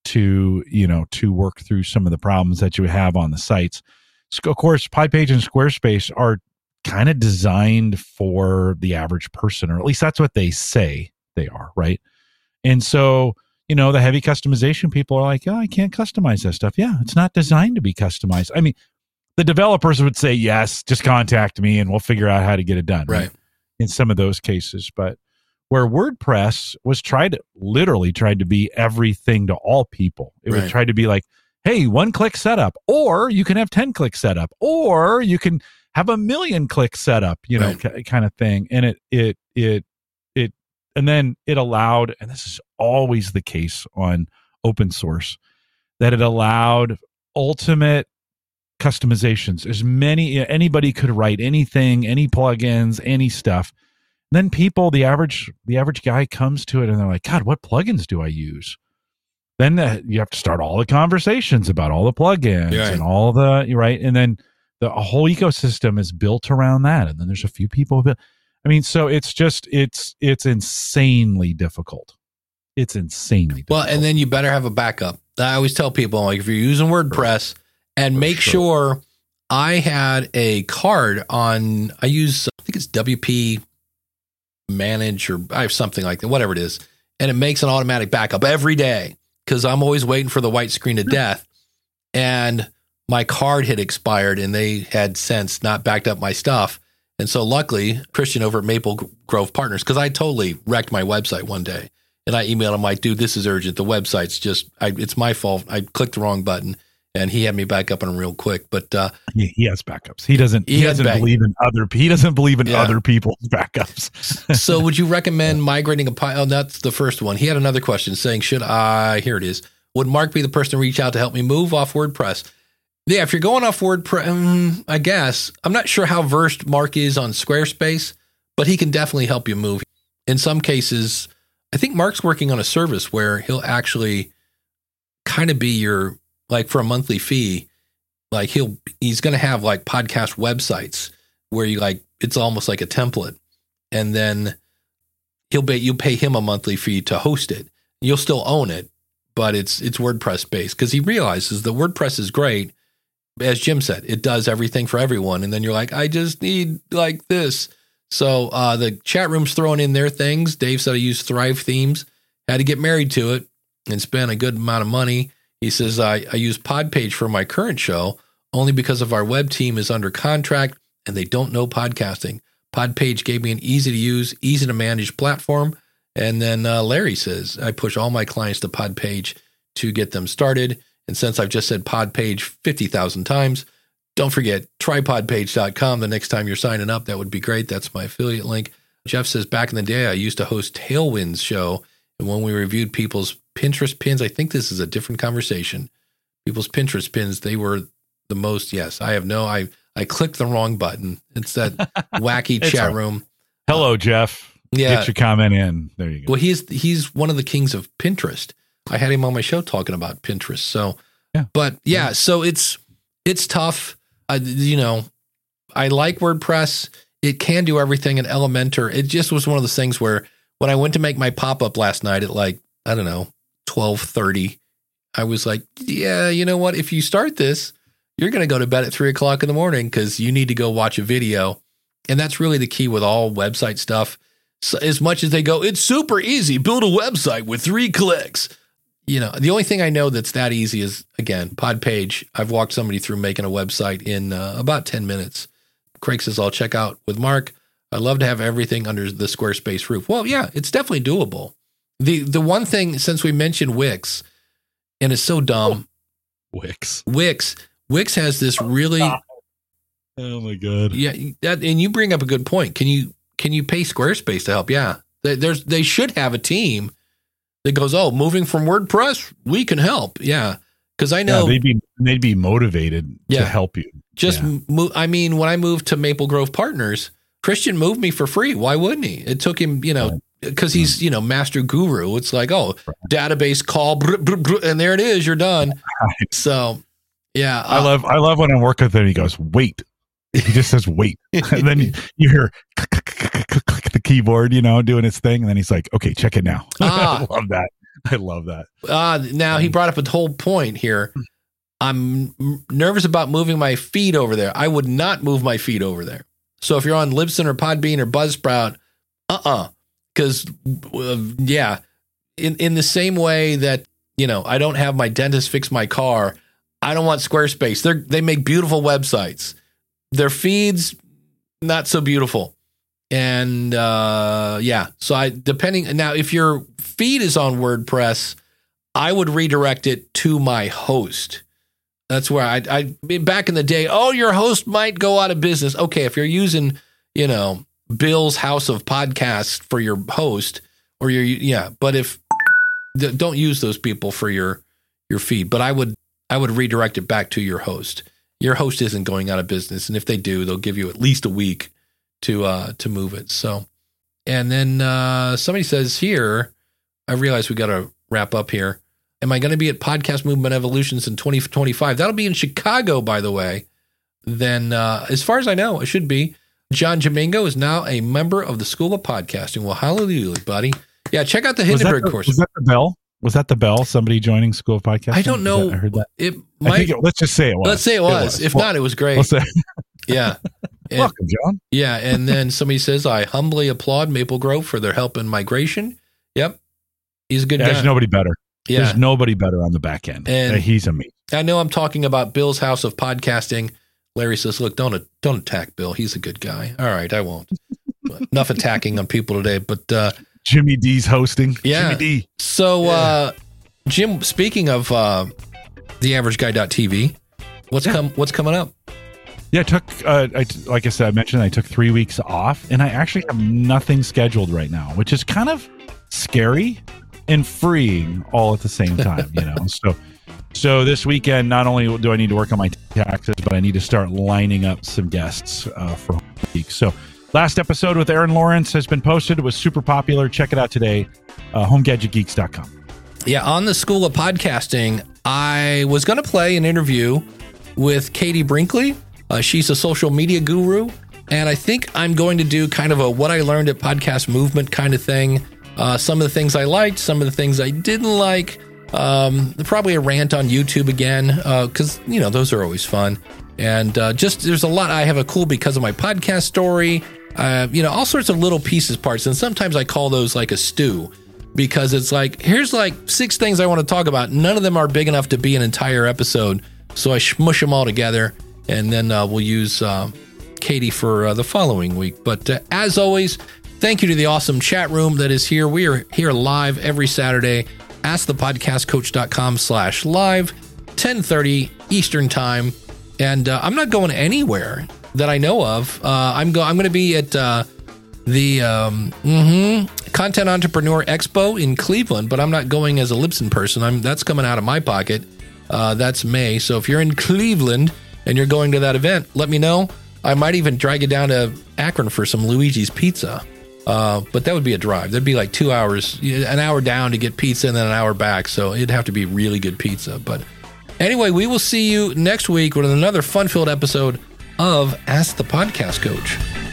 C: to, you know, to work through some of the problems that you have on the sites. So of course, Podpage and Squarespace are kind of designed for the average person, or at least that's what they say they are, right? And so, you know, the heavy customization people are like, oh, I can't customize that stuff. Yeah, it's not designed to be customized. I mean, the developers would say, yes, just contact me and we'll figure out how to get it done.
A: Right.
C: right? In some of those cases. But where WordPress was tried, literally tried to be everything to all people. It
A: Right.
C: was tried to be like, hey, one click setup, or you can have ten click setup, or you can have a million click setup, you know,
A: Right.
C: k- kind of thing. And it, it, it, it, and then it allowed, and this is always the case on open source, that it allowed ultimate customizations. As many, anybody could write anything, any plugins, any stuff. Then people, the average, the average guy comes to it and they're like, God, what plugins do I use? Then the, you have to start all the conversations about all the plugins
A: Right.
C: and all the, right. And then the a whole ecosystem is built around that. And then there's a few people. That, I mean, so it's just, it's, it's insanely difficult. It's insanely difficult.
A: Well, and then you better have a backup. I always tell people, like, if you're using WordPress, and
C: For
A: make
C: sure.
A: sure I had a card on, I use, I think it's W P Manage or I have something like that, whatever it is. And it makes an automatic backup every day because I'm always waiting for the white screen of death. And my card had expired and they had since not backed up my stuff. And so luckily, Christian over at Maple Grove Partners, because I totally wrecked my website one day. And I emailed him like, dude, this is urgent. The website's just, I, it's my fault. I clicked the wrong button. And he had me back up on him real quick. But uh,
C: he, he has backups. He doesn't.
A: He
C: He,
A: has
C: doesn't
A: back-
C: believe in other. He doesn't believe in
A: Yeah.
C: other people's backups.
A: so would you recommend migrating a pi- oh, that's the first one. He had another question saying, should I, here it is. Would Mark be the person to reach out to help me move off WordPress? Yeah, if you're going off WordPress, um, I guess. I'm not sure how versed Mark is on Squarespace, but he can definitely help you move. In some cases, I think Mark's working on a service where he'll actually kind of be your, like for a monthly fee, like he'll, he's going to have like podcast websites where you like, it's almost like a template. And then he'll pay, you pay him a monthly fee to host it. You'll still own it, but it's, it's WordPress based because he realizes that WordPress is great. As Jim said, it does everything for everyone. And then you're like, I just need like this. So uh, the chat room's throwing in their things. Dave said I used Thrive Themes, had to get married to it and spend a good amount of money. He says, I, I use Podpage for my current show only because of our web team is under contract and they don't know podcasting. Podpage gave me an easy to use, easy to manage platform. And then uh, Larry says, I push all my clients to Podpage to get them started. And since I've just said Podpage fifty thousand times, Don't forget, tripod page dot com. The next time you're signing up, that would be great. That's my affiliate link. Jeff says, back in the day, I used to host Tailwind's show. And when we reviewed people's Pinterest pins, I think this is a different conversation. People's Pinterest pins, they were the most, yes, I have no, I, I clicked the wrong button. It's that wacky
C: It's
A: chat
C: all-
A: room.
C: Hello, Jeff.
A: Yeah.
C: Get your comment in. There you go.
A: Well, he's he's one of the kings of Pinterest. I had him on my show talking about Pinterest. So,
C: Yeah.
A: but yeah, so it's it's tough. I, you know, I like WordPress. It can do everything in Elementor. It just was one of those things where when I went to make my pop up last night at like I don't know twelve thirty, I was like, yeah, you know what? If you start this, you're going to go to bed at three o'clock in the morning because you need to go watch a video, and that's really the key with all website stuff. So as much as they go, it's super easy, build a website with three clicks. You know, the only thing I know that's that easy is, again, Podpage. I've walked somebody through making a website in uh, about ten minutes. Craig says, I'll check out with Mark. I'd love to have everything under the Squarespace roof. Well, yeah, it's definitely doable. The the one thing, since we mentioned Wix, and it's so dumb,
C: Wix.
A: Wix, Wix has this really,
C: Oh my God.
A: yeah, that, and you bring up a good point. Can you can you pay Squarespace to help? Yeah, they, there's they should have a team that goes, oh, moving from WordPress, we can help. Yeah, because I know
C: Yeah, they'd be they'd be motivated
A: Yeah.
C: to help you.
A: just
C: Yeah.
A: move. I mean, when I moved to Maple Grove Partners, Christian moved me for free. Why wouldn't he? It took him, you know, because he's you know master guru. It's like, oh, database call, brr, brr, brr, and there it is. You're done.
C: Right.
A: So, yeah,
C: I
A: uh,
C: love I love when I work with him. He goes, wait. He just says wait, and then you, you hear click, click, click, click, click, the keyboard, you know, doing its thing, and then he's like, okay, check it now.
A: Ah.
C: I love that. I love that.
A: Uh, now he brought up a whole point here. I'm m- nervous about moving my feed over there. I would not move my feed over there. So if you're on Libsyn or Podbean or Buzzsprout, uh-uh. Because, uh, yeah, in, in the same way that, you know, I don't have my dentist fix my car, I don't want Squarespace. They they make beautiful websites. Their feeds, not so beautiful. And uh, yeah, so I depending now if your feed is on WordPress, I would redirect it to my host. That's where I I back in the day. Oh, your host might go out of business. Okay, if you're using you know Bill's House of Podcasts for your host, or your yeah, but if don't use those people for your your feed. But I would I would redirect it back to your host. Your host isn't going out of business, and if they do, they'll give you at least a week to uh to move it. So, and then uh somebody says here, I realize we got to wrap up here. Am I going to be at Podcast Movement Evolutions in twenty twenty-five? That'll be in Chicago, by the way. Then, uh, as far as I know, it should be. John Jamingo is now a member of the School of Podcasting. Well, hallelujah, buddy. Yeah, check out the
C: Was that
A: Hindenburg
C: the,
A: course.
C: was that the bell? Was that the bell? Somebody joining School of Podcasting?
A: I don't
C: Is
A: know.
C: that- I heard that.
A: It
C: I
A: might.
C: think it, let's just say it was.
A: Let's say it was. If
C: Well,
A: not, it was great.
C: let's say-
A: Yeah. And-
C: welcome, John.
A: Yeah, and then somebody says, I humbly applaud Maple Grove for their help in migration. Yep. He's a good
C: Yeah,
A: guy.
C: there's nobody better.
A: yeah.
C: There's nobody better on the back end.
A: And-
C: Uh, he's amazing.
A: I know I'm talking about Bill's House of Podcasting. Larry says, look, don't don't attack Bill. He's a good guy. All right, I won't. Enough attacking on people today. But uh,
C: Jimmy D's hosting.
A: Yeah.
C: Jimmy D.
A: so, uh, Jim, speaking of uh, the average guy dot t v, what's, come, what's coming up?
C: Yeah, I took, uh, I, like I said, I mentioned I took three weeks off, and I actually have nothing scheduled right now, which is kind of scary and freeing all at the same time, you know? So, so this weekend, not only do I need to work on my taxes, but I need to start lining up some guests uh, for Home Geek. So, last episode with Aaron Lawrence has been posted. It was super popular. Check it out today, uh, home gadget geeks dot com.
A: Yeah, on the School of Podcasting, I was going to play an interview with Katie Brinkley. Uh, she's a social media guru, and I think I'm going to do kind of a what I learned at Podcast Movement kind of thing. Uh, some of the things I liked, some of the things I didn't like. Um, probably a rant on YouTube again, because, uh, you know, those are always fun. And uh, just there's a lot I have a cool because of my podcast story, uh, you know, all sorts of little pieces, parts. And sometimes I call those like a stew, because it's like, here's like six things I want to talk about. None of them are big enough to be an entire episode. So I smush them all together, and then uh, we'll use uh, Katie for uh, the following week. But uh, as always, thank you to the awesome chat room that is here. We are here live every Saturday. ask the podcast coach dot com slash live, ten thirty Eastern time. and uh, I'm not going anywhere that I know of. Uh, I'm go. I'm going to be at uh, the um, mm-hmm, Content Entrepreneur Expo in Cleveland, but I'm not going as a Libsyn person. I'm that's coming out of my pocket. Uh, that's May. So if you're in Cleveland and you're going to that event, let me know. I might even drag you down to Akron for some Luigi's Pizza. Uh, but that would be a drive. That'd be like two hours, an hour down to get pizza and then an hour back. So it'd have to be really good pizza. But anyway, we will see you next week with another fun-filled episode of Ask the Podcast Coach.